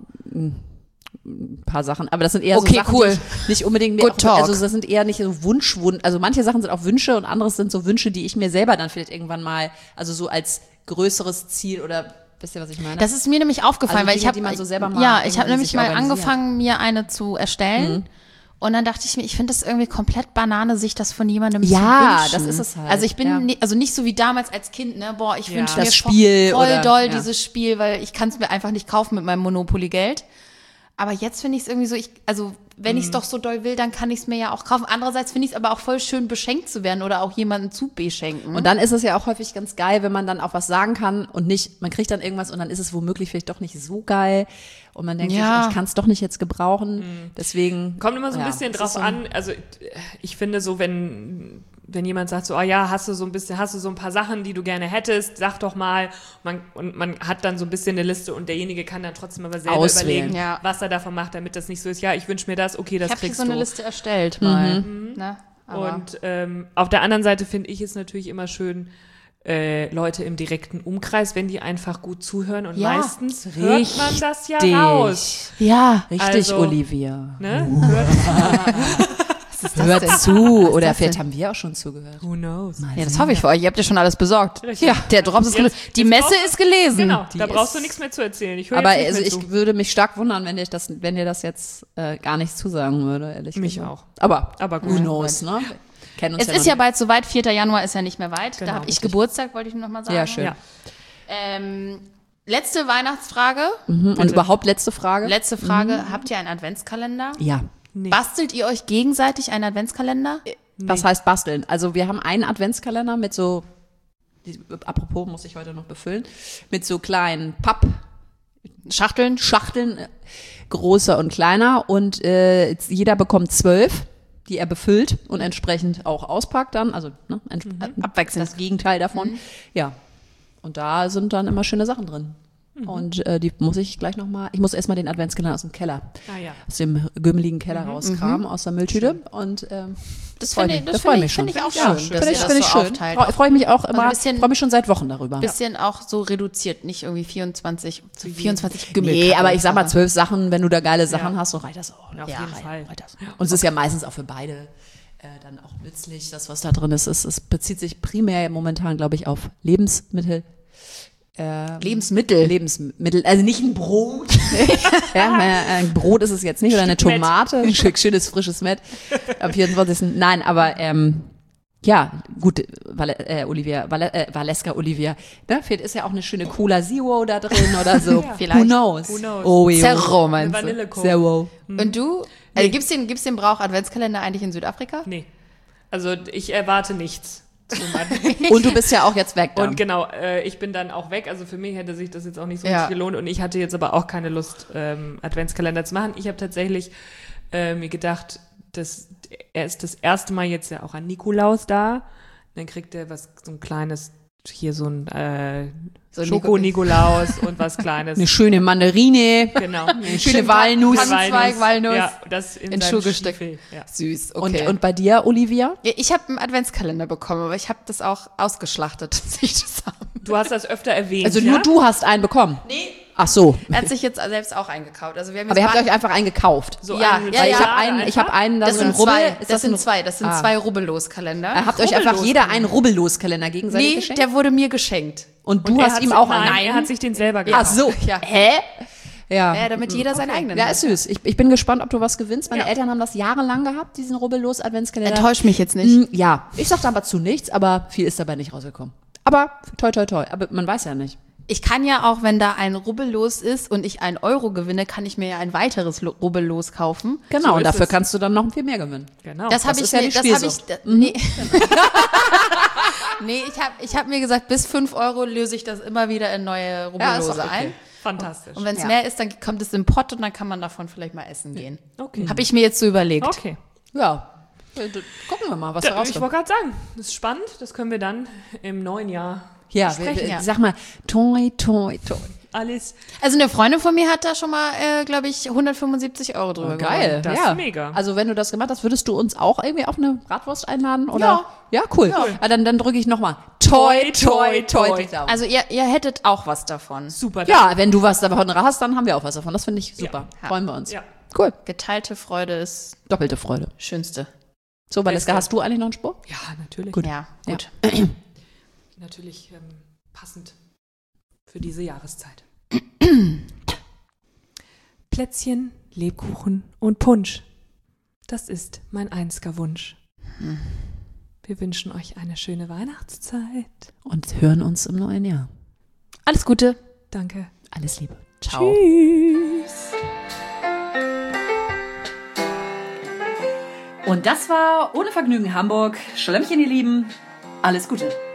ein paar Sachen. Aber das sind eher Okay, so Sachen, cool. die ich nicht unbedingt Good talk. also das sind eher nicht so Wunschwunsch. Also manche Sachen sind auch Wünsche und anderes sind so Wünsche, die ich mir selber dann vielleicht irgendwann mal, also so als größeres Ziel oder wisst ihr, was ich meine? Das ist mir nämlich aufgefallen, Also weil ich Dinge, habe die man so selber mal ich habe irgendwie nämlich sich mal organisiert. angefangen, mir eine zu erstellen. Und dann dachte ich mir, ich finde das irgendwie komplett Banane, sich das von jemandem Ja, zu wünschen. das ist es halt, Also ich bin ja. also nicht so wie damals als Kind, ne? Boah, ich wünsche Das mir Spiel voll oder- doll ja. dieses Spiel, weil ich kann es mir einfach nicht kaufen mit meinem Monopoly-Geld. Aber jetzt finde ich es irgendwie so, also wenn ich es doch so doll will, dann kann ich es mir ja auch kaufen. Andererseits finde ich es aber auch voll schön, beschenkt zu werden oder auch jemanden zu beschenken. Und dann ist es ja auch häufig ganz geil, wenn man dann auch was sagen kann und nicht, man kriegt dann irgendwas und dann ist es womöglich vielleicht doch nicht so geil und man denkt Ja. sich, ich kann es doch nicht jetzt gebrauchen, deswegen. Kommt immer so ein ja, bisschen es drauf ist so an. Also ich finde so, wenn jemand sagt so, ah ja, hast du so ein paar Sachen, die du gerne hättest, sag doch mal. Und man hat dann so ein bisschen eine Liste und derjenige kann dann trotzdem aber selber Auswählen. überlegen, Ja. was er davon macht, damit das nicht so ist, ja, ich wünsche mir das, okay, das ich habe hier kriegst so eine du. Liste erstellt mal. Ne? Aber Und auf der anderen Seite finde ich es natürlich immer schön, Leute im direkten Umkreis, wenn die einfach gut zuhören und Ja, meistens hört man das ja raus. ja, Richtig, Also- Olivia. Ne? Hört, Hört zu. Was Oder ist das vielleicht denn? haben wir auch schon zugehört. who knows? Ja, das hoffe ich für euch. Ihr habt ja schon alles besorgt. Richtig. Ja, der Drops ist gelesen. Die jetzt Messe brauchst du- ist gelesen. Genau, da Die brauchst du ist- nichts mehr zu erzählen. Ich höre Aber jetzt also nicht mehr ich zu. würde mich stark wundern, wenn ihr das jetzt gar nicht zusagen würde, ehrlich Mich gesagt. auch. Aber Aber who gut. knows, ne? kennen uns Es ja ist noch ja nicht. bald soweit, 4. Januar ist ja nicht mehr weit. Genau, Da habe ich richtig. Geburtstag, wollte ich nur noch mal sagen. Ja, schön. Ja. Letzte Weihnachtsfrage. Und überhaupt letzte Frage? Letzte Frage. Habt ihr einen Adventskalender? Ja. Nee. Bastelt ihr euch gegenseitig einen Adventskalender? Was heißt basteln? Also wir haben einen Adventskalender mit so, apropos muss ich heute noch befüllen, mit so kleinen Schachteln, großer und kleiner und jeder bekommt 12, die er befüllt und entsprechend auch auspackt dann, also abwechselnd das Gegenteil davon. Ja, und da sind dann immer schöne Sachen drin. Und die muss ich gleich nochmal, ich muss erstmal den Adventskalender aus dem Keller, aus dem gümmeligen Keller rauskramen, aus der Mülltüte und Das freu finde mich, ich, find ich auch schön, dass Finde ihr ich das so schön. aufteilt. Freue mich auch immer, ein bisschen- freue mich schon seit Wochen darüber. Bisschen auch so reduziert, nicht irgendwie 24 Gümmel. Nee, aber ich sag mal 12 Sachen, wenn du da geile Sachen hast, so reicht das auch. Auf jeden Fall. Reicht das. Und es ist ja meistens auch für beide dann auch nützlich, das, was da drin ist. Es bezieht sich primär momentan, glaube ich, auf Lebensmittel. Lebensmittel, also nicht ein Brot. Ein Brot ist es jetzt nicht, oder eine Stück Mett. Tomate, ein schönes, frisches Mett am 24. Nein, aber ja, gut, Valeska Olivia, ne, vielleicht ist ja auch eine schöne Cola Zero da drin oder so. Vielleicht. Who knows? Who knows? Oh, jo. Zerro, Eine meinst du? Vanillecoke. Zero. Und du? Also gibt's den Brauch Adventskalender eigentlich in Südafrika? Nee. Also ich erwarte nichts. Und du bist ja auch jetzt weg dann. Und genau, ich bin dann auch weg. Also für mich hätte sich das jetzt auch nicht so Ja. richtig gelohnt. Und ich hatte jetzt aber auch keine Lust, Adventskalender zu machen. Ich habe tatsächlich mir gedacht, er ist das erste Mal jetzt ja auch an Nikolaus da. Dann kriegt er so ein kleines, hier so ein So ein Schoko-Nikolaus und was Kleines. Eine schöne Mandarine, Genau. eine schöne Walnuss. Tannenzweig, Walnuss. Ja, das in In seinem Schuh gesteckt. Stiefel. Ja. Süß, okay. Und bei dir, Olivia? Ja, ich habe einen Adventskalender bekommen, aber ich habe das auch ausgeschlachtet, dass ich das habe. Du hast das öfter erwähnt, Also ja? nur du hast einen bekommen? Nee. Ach so. Er hat sich jetzt selbst auch eingekauft. Also wir haben Aber ihr jetzt habt euch einfach einen gekauft. So Ja, einen ja, Weil ja. ich habe einen, das so ein sind zwei. Rubbel. Ist Das sind ein- zwei. Das sind zwei Rubbellos-Kalender. Habt euch einfach jeder einen Rubbellos-Kalender gegenseitig Nee, geschenkt? der wurde mir geschenkt. Und du Und er hast hat ihm sich- auch nein, einen? er hat sich den selber Ach gekauft. so. Ja. Hä? Ja. Ja, damit jeder seinen eigenen Ja, hat. ist süß. Ich bin gespannt, ob du was gewinnst. Meine Ja. Eltern haben das jahrelang gehabt, diesen Rubbellos-Adventskalender. Enttäuscht mich jetzt nicht. Ja, ich sag aber zu nichts, aber viel ist dabei nicht rausgekommen. Aber toi, toi, toi. Aber man weiß ja nicht. Ich kann ja auch, wenn da ein Rubbellos ist und ich 1 Euro gewinne, kann ich mir ja ein weiteres Rubbellos kaufen. Genau, So und ist dafür es. kannst du dann noch viel mehr gewinnen. Genau. Das habe das ich ist ja mir, die das habe Spielsucht. ich, nee. Nee, ich hab mir gesagt, bis 5 Euro löse ich das immer wieder in neue Rubbellose ist auch okay. ein. Fantastisch. Und wenn es Ja. mehr ist, dann kommt es im Pott und dann kann man davon vielleicht mal essen gehen. Okay. Habe ich mir jetzt so überlegt. Okay. Ja. Gucken wir mal, was da Ich rauskommt. wollte gerade sagen, das ist spannend. Das können wir dann im neuen Jahr Ja, besprechen. ja. sag mal, toi, toi, toi. Alles Also eine Freundin von mir hat da schon mal, glaube ich, 175 Euro drüber Geil, Das ja. ist mega. Also wenn du das gemacht hast, würdest du uns auch irgendwie auf eine Bratwurst einladen? Oder? Ja. Ja, cool. Ja, dann drücke ich nochmal. Toi, toi, toi. die Daumen. Also ihr hättet auch was davon. super. Ja, wenn du was davon hast, dann haben wir auch was davon. Das finde ich super. Ja. Freuen wir uns. Ja. Cool. Geteilte Freude ist Doppelte Freude. Schönste. So, Valeska, Beste. hast du eigentlich noch einen Spruch? Ja, natürlich. Gut. Ja, gut. Natürlich passend für diese Jahreszeit. Plätzchen, Lebkuchen und Punsch. Das ist mein einziger Wunsch. Wir wünschen euch eine schöne Weihnachtszeit. Und hören uns im neuen Jahr. Alles Gute. Danke. Alles Liebe. Ciao. Tschüss. Und das war Ohne Vergnügen Hamburg. Schlemmchen, ihr Lieben. Alles Gute.